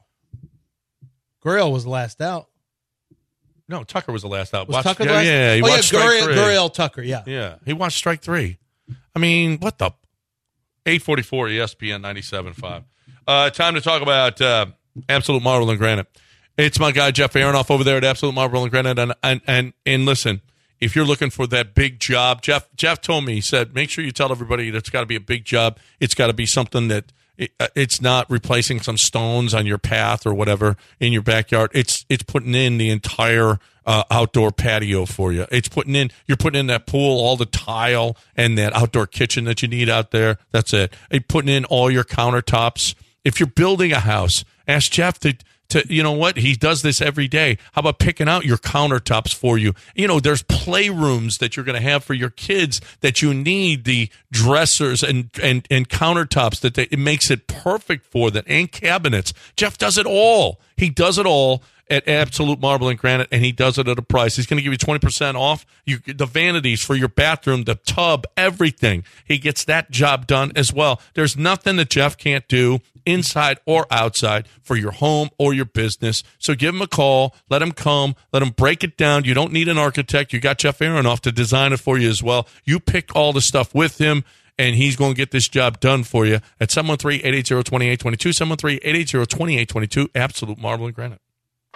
Gurriel was the last out. No, Tucker was the last out. Was Watch- Tucker yeah, the last? yeah, he oh, yeah, watched strike Gurriel, three. Gurriel, Tucker, yeah. Yeah, he watched strike three. I mean, what the? eight forty-four E S P N ninety-seven point five. Uh, time to talk about uh, Absolute Marble and Granite. It's my guy Jeff Aronoff over there at Absolute Marble and Granite. And, and and and listen, if you're looking for that big job, Jeff Jeff told me, he said, make sure you tell everybody that it's got to be a big job. It's got to be something that it, uh, it's not replacing some stones on your path or whatever in your backyard. It's it's putting in the entire uh, outdoor patio for you. It's putting in you're putting in that pool, all the tile, and that outdoor kitchen that you need out there. That's it. It's putting in all your countertops. If you're building a house, ask Jeff to to, you know what? He does this every day. How about picking out your countertops for you? You know, there's playrooms that you're going to have for your kids that you need the dressers and, and, and countertops that they, it makes it perfect for that, and cabinets. Jeff does it all. He does it all at Absolute Marble and Granite, and he does it at a price. He's going to give you twenty percent off you, the vanities for your bathroom, the tub, everything. He gets that job done as well. There's nothing that Jeff can't do inside or outside for your home or your business. So give him a call. Let him come. Let him break it down. You don't need an architect. You got Jeff Aronoff to design it for you as well. You pick all the stuff with him, and he's going to get this job done for you at seven one three, eight eight zero, two eight two two, seven one three, eight eight zero, two eight two two, Absolute Marble and Granite.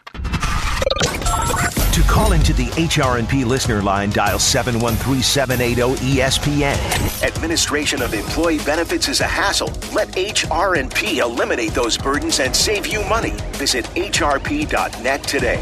To call into the H R and P listener line, dial seven one three, seven eight zero, E S P N. Administration of employee benefits is a hassle. Let H R and P eliminate those burdens and save you money. Visit H R P dot net today.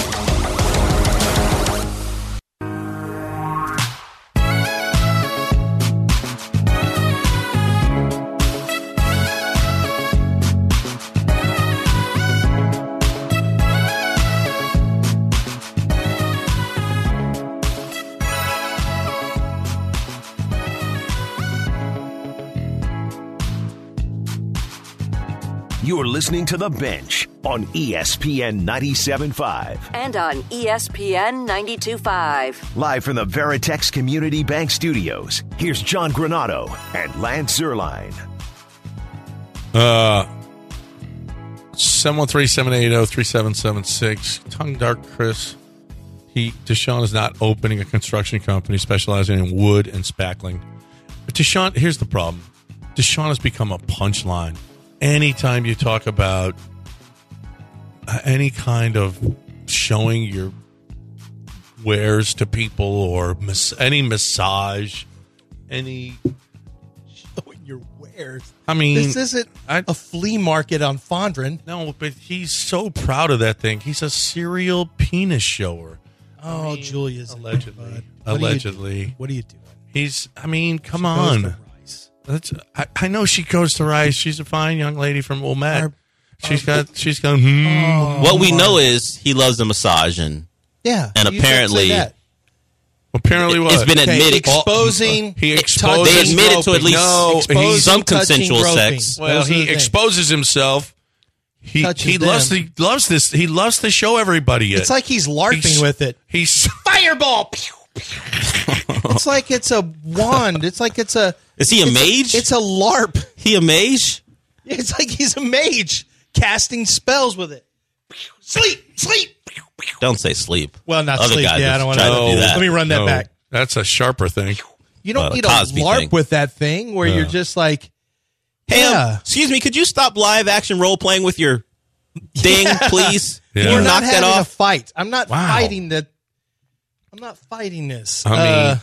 You're listening to The Bench on E S P N ninety-seven point five. And on E S P N ninety-two point five. Live from the Veritex Community Bank Studios, here's John Granado and Lance Zierlein. Uh, seven one three, seven eight zero, three seven seven six. Tongue dark, Chris. He, Deshaun is not opening a construction company specializing in wood and spackling. But Deshaun, here's the problem. Deshaun has become a punchline. Anytime you talk about any kind of showing your wares to people or mas- any massage, any showing your wares. I mean, this isn't I, a flea market on Fondren. No, but he's so proud of that thing. He's a serial penis shower. Oh, I mean, Julia's allegedly. What allegedly. Are what are you doing? He's. I mean, come she on. Goes to That's, I, I know she goes to Rice. She's a fine young lady from Wilmette. She's got. She's got. Hmm. Oh, what we know is he loves the massage, and yeah, and apparently, apparently, what? It's been okay, admitted. Exposing. He exposed. They admitted to at least no, exposing, some consensual groping. sex. Well, he exposes himself. He Touches he them. loves the loves this. He loves to show everybody it. It's like he's LARPing He's- with it. He's Fireball. Pew, pew. It's like it's a wand. It's like it's a. Is he a it's mage? A, it's a LARP. He a mage? It's like he's a mage casting spells with it. Sleep, sleep. Don't say sleep. Well, not Other sleep. guys Yeah, I just don't want try to to do that. Let me run that no, back. That's a sharper thing. You don't Well, need a a Cosby LARP thing. with that thing where Yeah. you're just like, Hey, um, yeah. excuse me, could you stop live action role playing with your thing, Yeah. please? Yeah. Can we're you not knock that having a off? fight. I'm not Wow. fighting that. I'm not fighting this. I mean, Uh,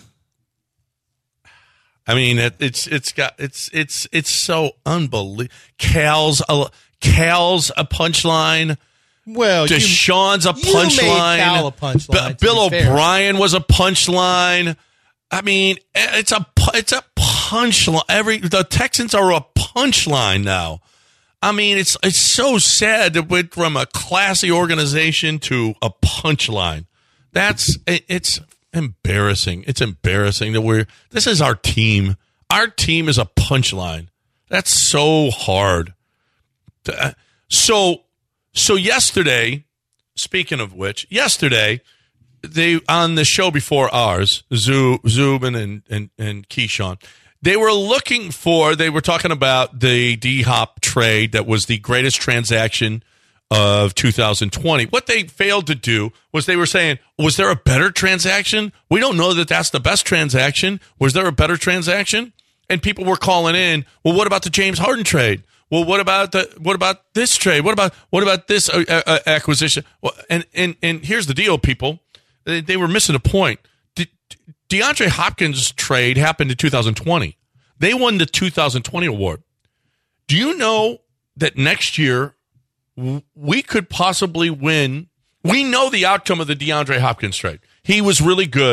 I mean, it, it's it's got it's it's it's so unbelievable. Cal's a Cal's a punchline. well, you, Deshaun's a you made punchline. Cal a punchline, B- to Bill be fair. O'Brien was a punchline. I mean, it's a pu- it's a punchline. Every the Texans are a punchline now. I mean, it's it's so sad that went from a classy organization to a punchline. That's it, it's embarrassing. It's embarrassing that we're this is our team. Our team is a punchline. That's so hard. To- So so yesterday, speaking of which, yesterday they on the show before ours, Zu, Zubin and and and Keyshawn, they were looking for. They were talking about the D-Hop trade that was the greatest transaction of two thousand twenty. What they failed to do was they were saying, was there a better transaction? We don't know that that's the best transaction. Was there a better transaction? And people were calling in, well, what about the James Harden trade? Well, what about the what about this trade? What about what about this uh, uh, acquisition? Well, and and and here's the deal, people. They, they were missing a point. De- DeAndre Hopkins trade happened in two thousand twenty. They won the two thousand twenty award. Do you know that next year we could possibly win? We know the outcome of the DeAndre Hopkins trade. He was really good.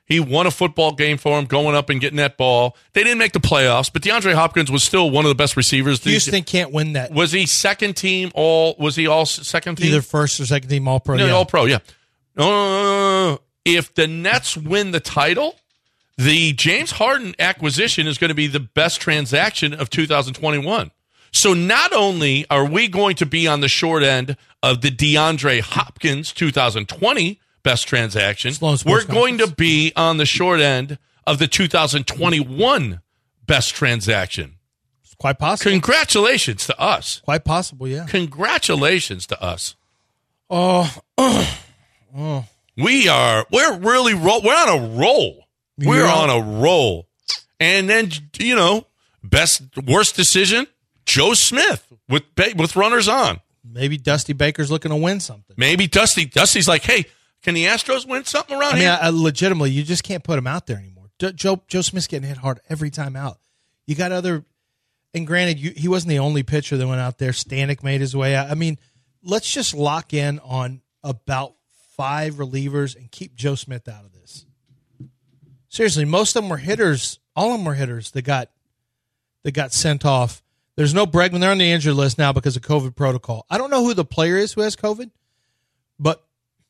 He won a football game for him, going up and getting that ball. They didn't make the playoffs, but DeAndre Hopkins was still one of the best receivers. Houston can't win that. Was he second team all? Was he all second team? Either first or second team All Pro. No, yeah. All Pro. Yeah. Uh, if the Nets win the title, the James Harden acquisition is going to be the best transaction of two thousand twenty-one. So not only are we going to be on the short end of the DeAndre Hopkins two thousand twenty best transaction, we're going to be on the short end of the two thousand twenty-one best transaction. It's quite possible. Congratulations to us. Quite possible, yeah. Congratulations to us. Oh, uh, oh. We are, we're really, ro- we're on a roll. We're You're on on- a roll. And then, you know, best, worst decision, Joe Smith with with runners on. Maybe Dusty Baker's looking to win something. Maybe Dusty, Dusty's like, hey, can the Astros win something around I mean, here? I, I legitimately, you just can't put him out there anymore. D- Joe Joe Smith's getting hit hard every time out. You got other, and granted, you, he wasn't the only pitcher that went out there. Stanek made his way out. I mean, let's just lock in on about five relievers and keep Joe Smith out of this. Seriously, most of them were hitters. All of them were hitters that got that got sent off. There's no Bregman. They're on the injured list now because of COVID protocol. I don't know who the player is who has COVID, but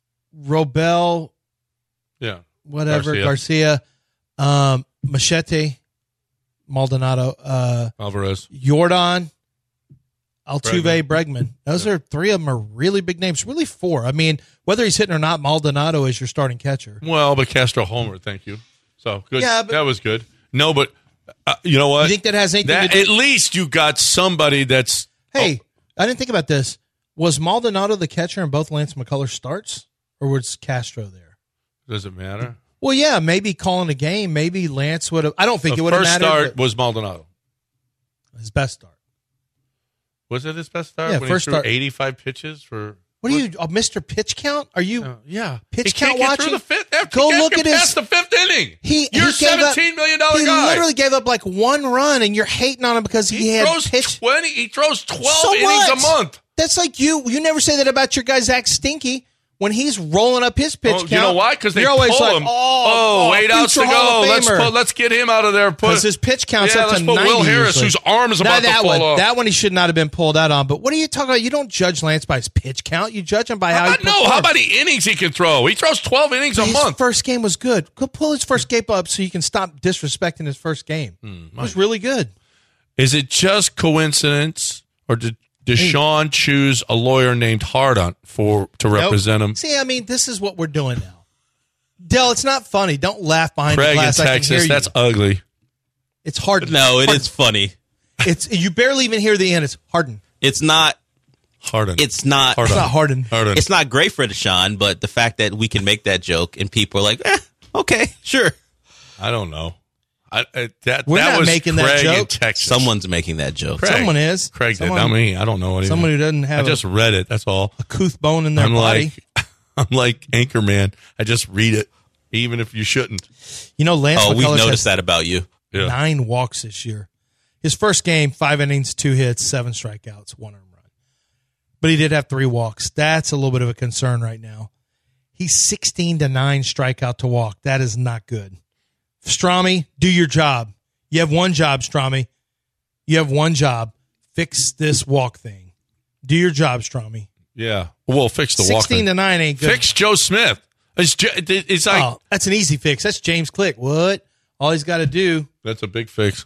Robel, yeah, whatever, Garcia, Garcia um, Machete, Maldonado, uh, Alvarez, Jordan, Altuve, Bregman. Bregman. Those yeah. are three of them are really big names. Really four. I mean, whether he's hitting or not, Maldonado is your starting catcher. Well, but Castro homer, thank you. So good. Yeah, but, that was good. No, but uh, you know what? You think that has anything that, to do? At least you got somebody that's. Hey, oh. I didn't think about this. Was Maldonado the catcher in both Lance McCullers starts, or was Castro there? Does it matter? Well, yeah, maybe calling a game. Maybe Lance would have. I don't think the it would have mattered. First start was Maldonado. His best start. Was it his best start? Yeah, when first he threw start. eighty-five pitches for. What are you, uh, Mister Pitch Count? Are you? Uh, yeah, pitch he count can't watching. Get through the fifth. Go he can't look get at past his. the fifth inning. He, you're he seventeen million dollar he guy. He literally gave up like one run, and you're hating on him because he, he had throws pitch. twenty. He throws twelve so innings what? a month. That's like you. You never say that about your guy Zach Stinky when he's rolling up his pitch oh, count. You know why? Because they you're pull always like, him. Oh, oh, eight outs to go. Let's put, let's get him out of there. Because his pitch count's yeah, up let's to put ninety. Will Harris, usually. whose arm is about now, that to fall one, off. That one he should not have been pulled out on. But what are you talking about? You don't judge Lance by his pitch count. You judge him by how, how he about, performs. No, how about the innings he can throw? He throws twelve innings a his month. First game was good. Go pull his first game up so you can stop disrespecting his first game. Hmm, it was really good. Is it just coincidence, or did Deshaun hey. choose a lawyer named Hardon for to represent nope. him? See, I mean, this is what we're doing now. Dell, it's not funny. Don't laugh behind Craig the glass. in I Texas, can hear you. that's ugly. It's hard. No, it hard. is funny. It's you barely even hear the end. It's Harden. It's not. Harden. It's not. It's not Harden. Harden. It's not great for Deshaun, but the fact that we can make that joke and people are like, eh, okay, sure. I don't know. I, I, that We're that not was making Craig that in joke. Texas. Someone's making that joke. Craig. Someone is. Craig someone, did. Not me. I don't know what. Someone who doesn't have. I just a, read it. That's all. A couth bone in their I'm body. Like, I'm like Anchorman. I just read it, even if you shouldn't. You know, Lance. Oh, McCullers we've noticed that about you. Yeah. Nine walks this year. His first game, five innings, two hits, seven strikeouts, one earned run. But he did have three walks. That's a little bit of a concern right now. He's sixteen to nine strikeout to walk. That is not good. Strami, do your job. You have one job, Strami. You have one job. Fix this walk thing. Do your job, Strami. Yeah. Well, fix the walk. Sixteen to nine ain't good. Fix Joe Smith. It's, it's like oh, that's an easy fix. That's James Click. What? All he's got to do. That's a big fix.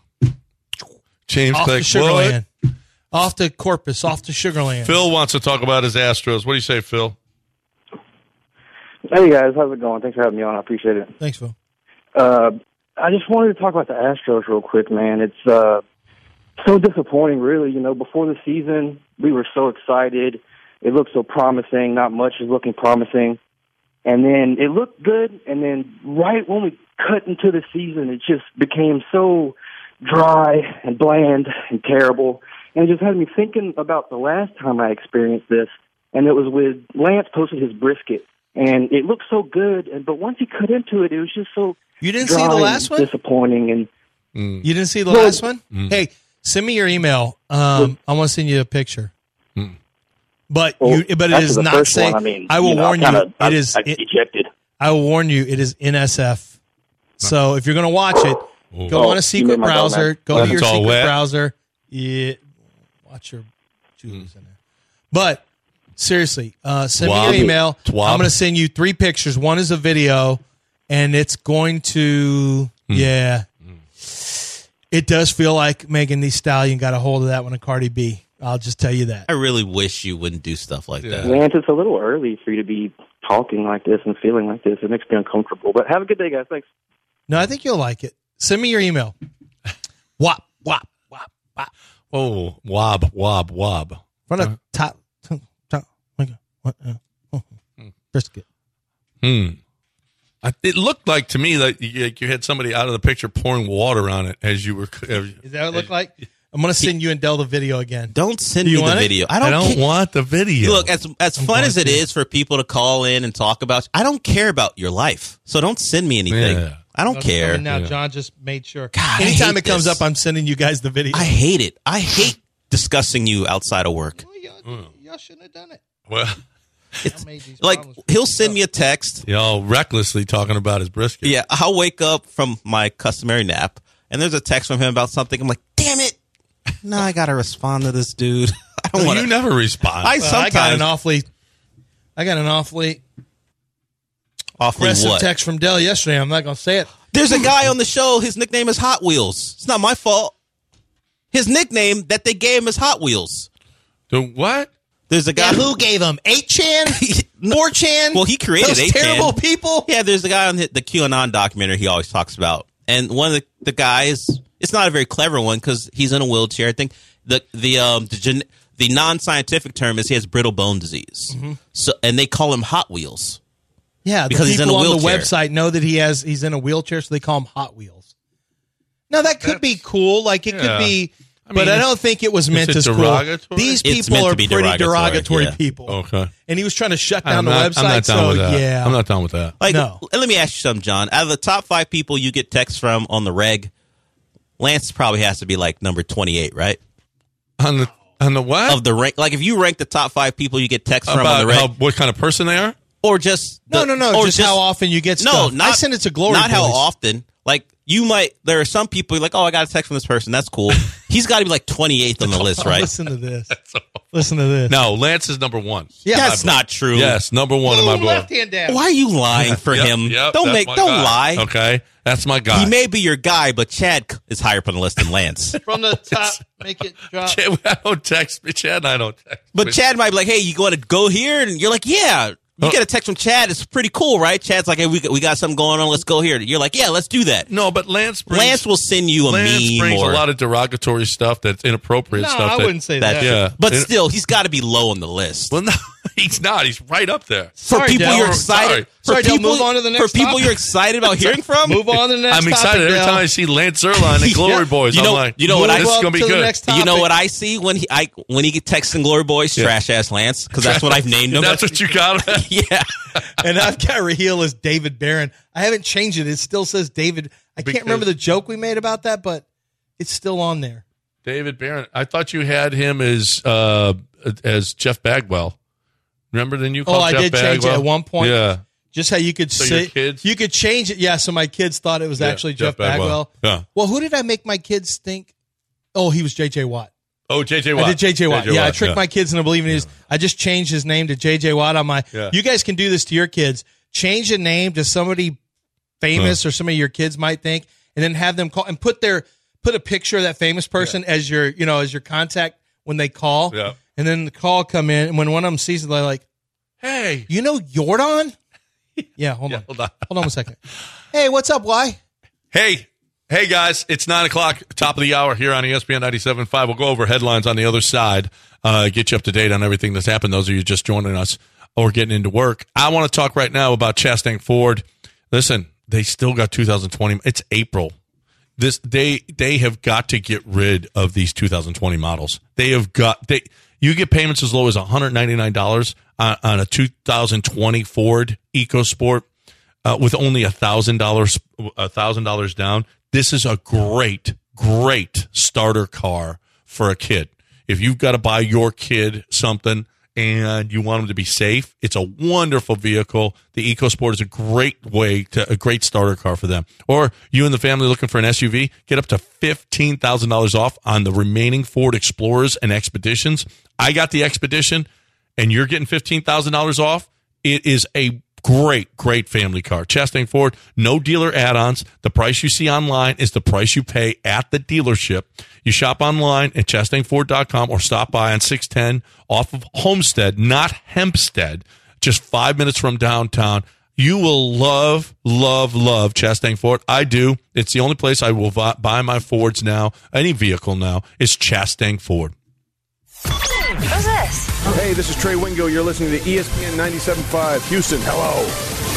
James off Click. to Sugarland. Off to Corpus. Off to Sugarland. Phil wants to talk about his Astros. What do you say, Phil? Hey guys, how's it going? Thanks for having me on. I appreciate it. Thanks, Phil. Uh, I just wanted to talk about the Astros real quick, man. It's uh, so disappointing, really. You know, before the season, we were so excited. It looked so promising. Not much is looking promising. And then it looked good, and then right when we cut into the season, it just became so dry and bland and terrible. And it just had me thinking about the last time I experienced this, and it was with Lance posted his brisket. And it looked so good, and but once he cut into it, it was just so You didn't dry see the last and one? disappointing. And mm. You didn't see the well, last one? Mm. Hey, send me your email. Um, well, I want to send you a picture. Mm. But well, you, but it is not saying. One, I mean, I will you know, warn kinda, you. I, it is I it, ejected. I will warn you. It is N S F So if you're going to watch it, Ooh. go Oh, on a you secret made my dog browser. mad. Go to It's your all secret wet. browser. Yeah, watch your Julie's in there. But seriously, uh, send Twab. me your email. Twab. I'm going to send you three pictures. One is a video, and it's going to yeah. It does feel like Megan Thee Stallion got a hold of that one of Cardi B. I'll just tell you that. I really wish you wouldn't do stuff like that. Lance, it's a little early for you to be talking like this and feeling like this. It makes me uncomfortable. But have a good day, guys. Thanks. No, I think you'll like it. Send me your email. Wop, wop, wop, wop. Oh, wob, wob, wob. From the top, top, what? Uh, brisket. Hmm. I, it looked like to me that you, you had somebody out of the picture pouring water on it as you were. Is that what it looked like? I'm going to send you and Dell the video again. Don't send Do you me the want it? video. I I don't, don't ca- want the video. Look, as as I'm fun going as it to. is for people to call in and talk about, I don't care about your life. So don't send me anything. Yeah. I don't Okay, care. Now, Yeah. John just made sure. God, I Anytime hate it comes this. up, I'm sending you guys the video. I hate it. I hate discussing you outside of work. Well, y'all, y'all shouldn't have done it. well, Y'all made these Like, problems for he'll yourself. send me a text. y'all recklessly talking about his brisket. Yeah, I'll wake up from my customary nap, and there's a text from him about something. I'm like, damn it. No, I got to respond to this dude. I don't Well, want you to. never respond. I Well, I sometimes. got an awfully, I got an awfully awfully aggressive what? text from Dell yesterday. I'm not going to say it. There's a guy on the show. His nickname is Hot Wheels. It's not my fault. His nickname that they gave him is Hot Wheels. The what? There's a guy Yeah, who gave him eight chan, four chan? Well, he created those eight chan. terrible people. Yeah, there's a guy on the, the QAnon documentary he always talks about, and one of the, the guys. It's not a very clever one because he's in a wheelchair. I think the the um the, gen, the non-scientific term is he has brittle bone disease. Mm-hmm. So and they call him Hot Wheels. Yeah, Because the he's in people a on the wheelchair. website know that he has he's in a wheelchair, so they call him Hot Wheels. Now that could be cool, like it yeah. could be, I but mean, I don't think it was meant it as cool. derogatory? These It's people meant to are be pretty derogatory, derogatory yeah. people. Okay. And he was trying to shut down I'm the not, website. I'm not down so with that. yeah, I'm not down with that. Like, No. let me ask you something, John. Out of the top five people you get texts from on the reg, Lance probably has to be like number twenty-eight, right? On the on the what? Of the rank, like if you rank the top five people you get texts from on About the reg, how, what kind of person they are? or just No, the- no, no. or Just, how often you get No, stuff. not I send it to Glory Not how Boys. often. Like you might. There are some people you're like, oh, I got a text from this person. That's cool. He's got to be like twenty-eighth on the list, right? Listen to this. Listen to this. No, Lance is number one. Yeah, That's not true. Yes, number one in my Boom, book. left hand down. Why are you lying for Yep, him? yep, don't that's make. my Don't guy. lie. Okay, that's my guy. He may be your guy, but Chad is higher up on the list than Lance. From the top, make it drop. Chad, I don't text me. Chad and I don't text. But Chad might be like, "Hey, you want to go here?" And you're like, "Yeah." You Oh. get a text from Chad. It's pretty cool, right? Chad's like, "Hey, we got, we got something going on. Let's go here." You're like, "Yeah, let's do that." No, but Lance brings, Lance will send you a Lance meme brings or a lot of derogatory stuff that's inappropriate No, stuff. I that- wouldn't say that. that. Yeah, But In- still, he's got to be low on the list. well, no, he's not. He's right up there. For Sorry, people Del. you're Oh, excited, sorry. for Sorry, Del, people, move on to the next for people topic. you're excited about hearing from. Move on to the next I'm excited topic, every Del. time I see Lance Zerline and Glory Yeah. Boys. You know- I'm like, you know what I- this is Move gonna be up to the good. next You know topic. what I see when he I when he gets texting Glory Boys, trash ass Lance, because that's what I've named him. That's what you got. yeah. And I've got Raheel as David Barron. I haven't changed it. It still says David. I Because- can't remember the joke we made about that, but it's still on there. David Barron. I thought you had him as uh, as Jeff Bagwell. Remember then you Oh, called I Jeff did change it Bagwell? at one point. Yeah. Just how you could So say your kids- you could change it. Yeah, so my kids thought it was Yeah, actually Jeff Jeff, Bagwell. Bagwell. Yeah. Well, who did I make my kids think? Oh, he was J J Watt. Oh, J J Watt. I did J J Watt. Yeah, I tricked yeah. my kids into believing he was. I just changed his name to J J Watt on my. Yeah. You guys can do this to your kids. Change a name to somebody famous or somebody your kids might think, and then have them call and put their put a picture of that famous person as your you know as your contact when they call. Yeah. And then the call come in, and when one of them sees it, they're like, Hey. "You know Jordan?" Yeah, hold Yeah, on, hold on. hold on a second. Hey, what's up? Why? Hey. Hey, guys. It's nine o'clock, top of the hour here on E S P N ninety-seven point five. We'll go over headlines on the other side, uh, get you up to date on everything that's happened. Those of you just joining us or getting into work. I want to talk right now about Chastang Ford. Listen, they still got two thousand twenty. It's April. This they they have got to get rid of these two thousand twenty models. They have got they. You get payments as low as one hundred ninety-nine dollars on, on a two thousand twenty Ford EcoSport uh, with only a thousand dollars a thousand dollars down. This is a great, great starter car for a kid. If you've got to buy your kid something, and you want them to be safe, it's a wonderful vehicle. The EcoSport is a great way to a great starter car for them. Or you and the family looking for an S U V, get up to fifteen thousand dollars off on the remaining Ford Explorers and Expeditions. I got the Expedition, and you're getting fifteen thousand dollars off. It is a great, great family car. Chastang Ford, no dealer add-ons. The price you see online is the price you pay at the dealership. You shop online at chastang ford dot com or stop by on six ten off of Homestead, not Hempstead, just five minutes from downtown. You will love, love, love Chastang Ford. I do. It's the only place I will buy my Fords now, any vehicle now, is Chastang Ford. Who's this? Hey, this is Trey Wingo. You're listening to E S P N ninety-seven point five Houston. Hello.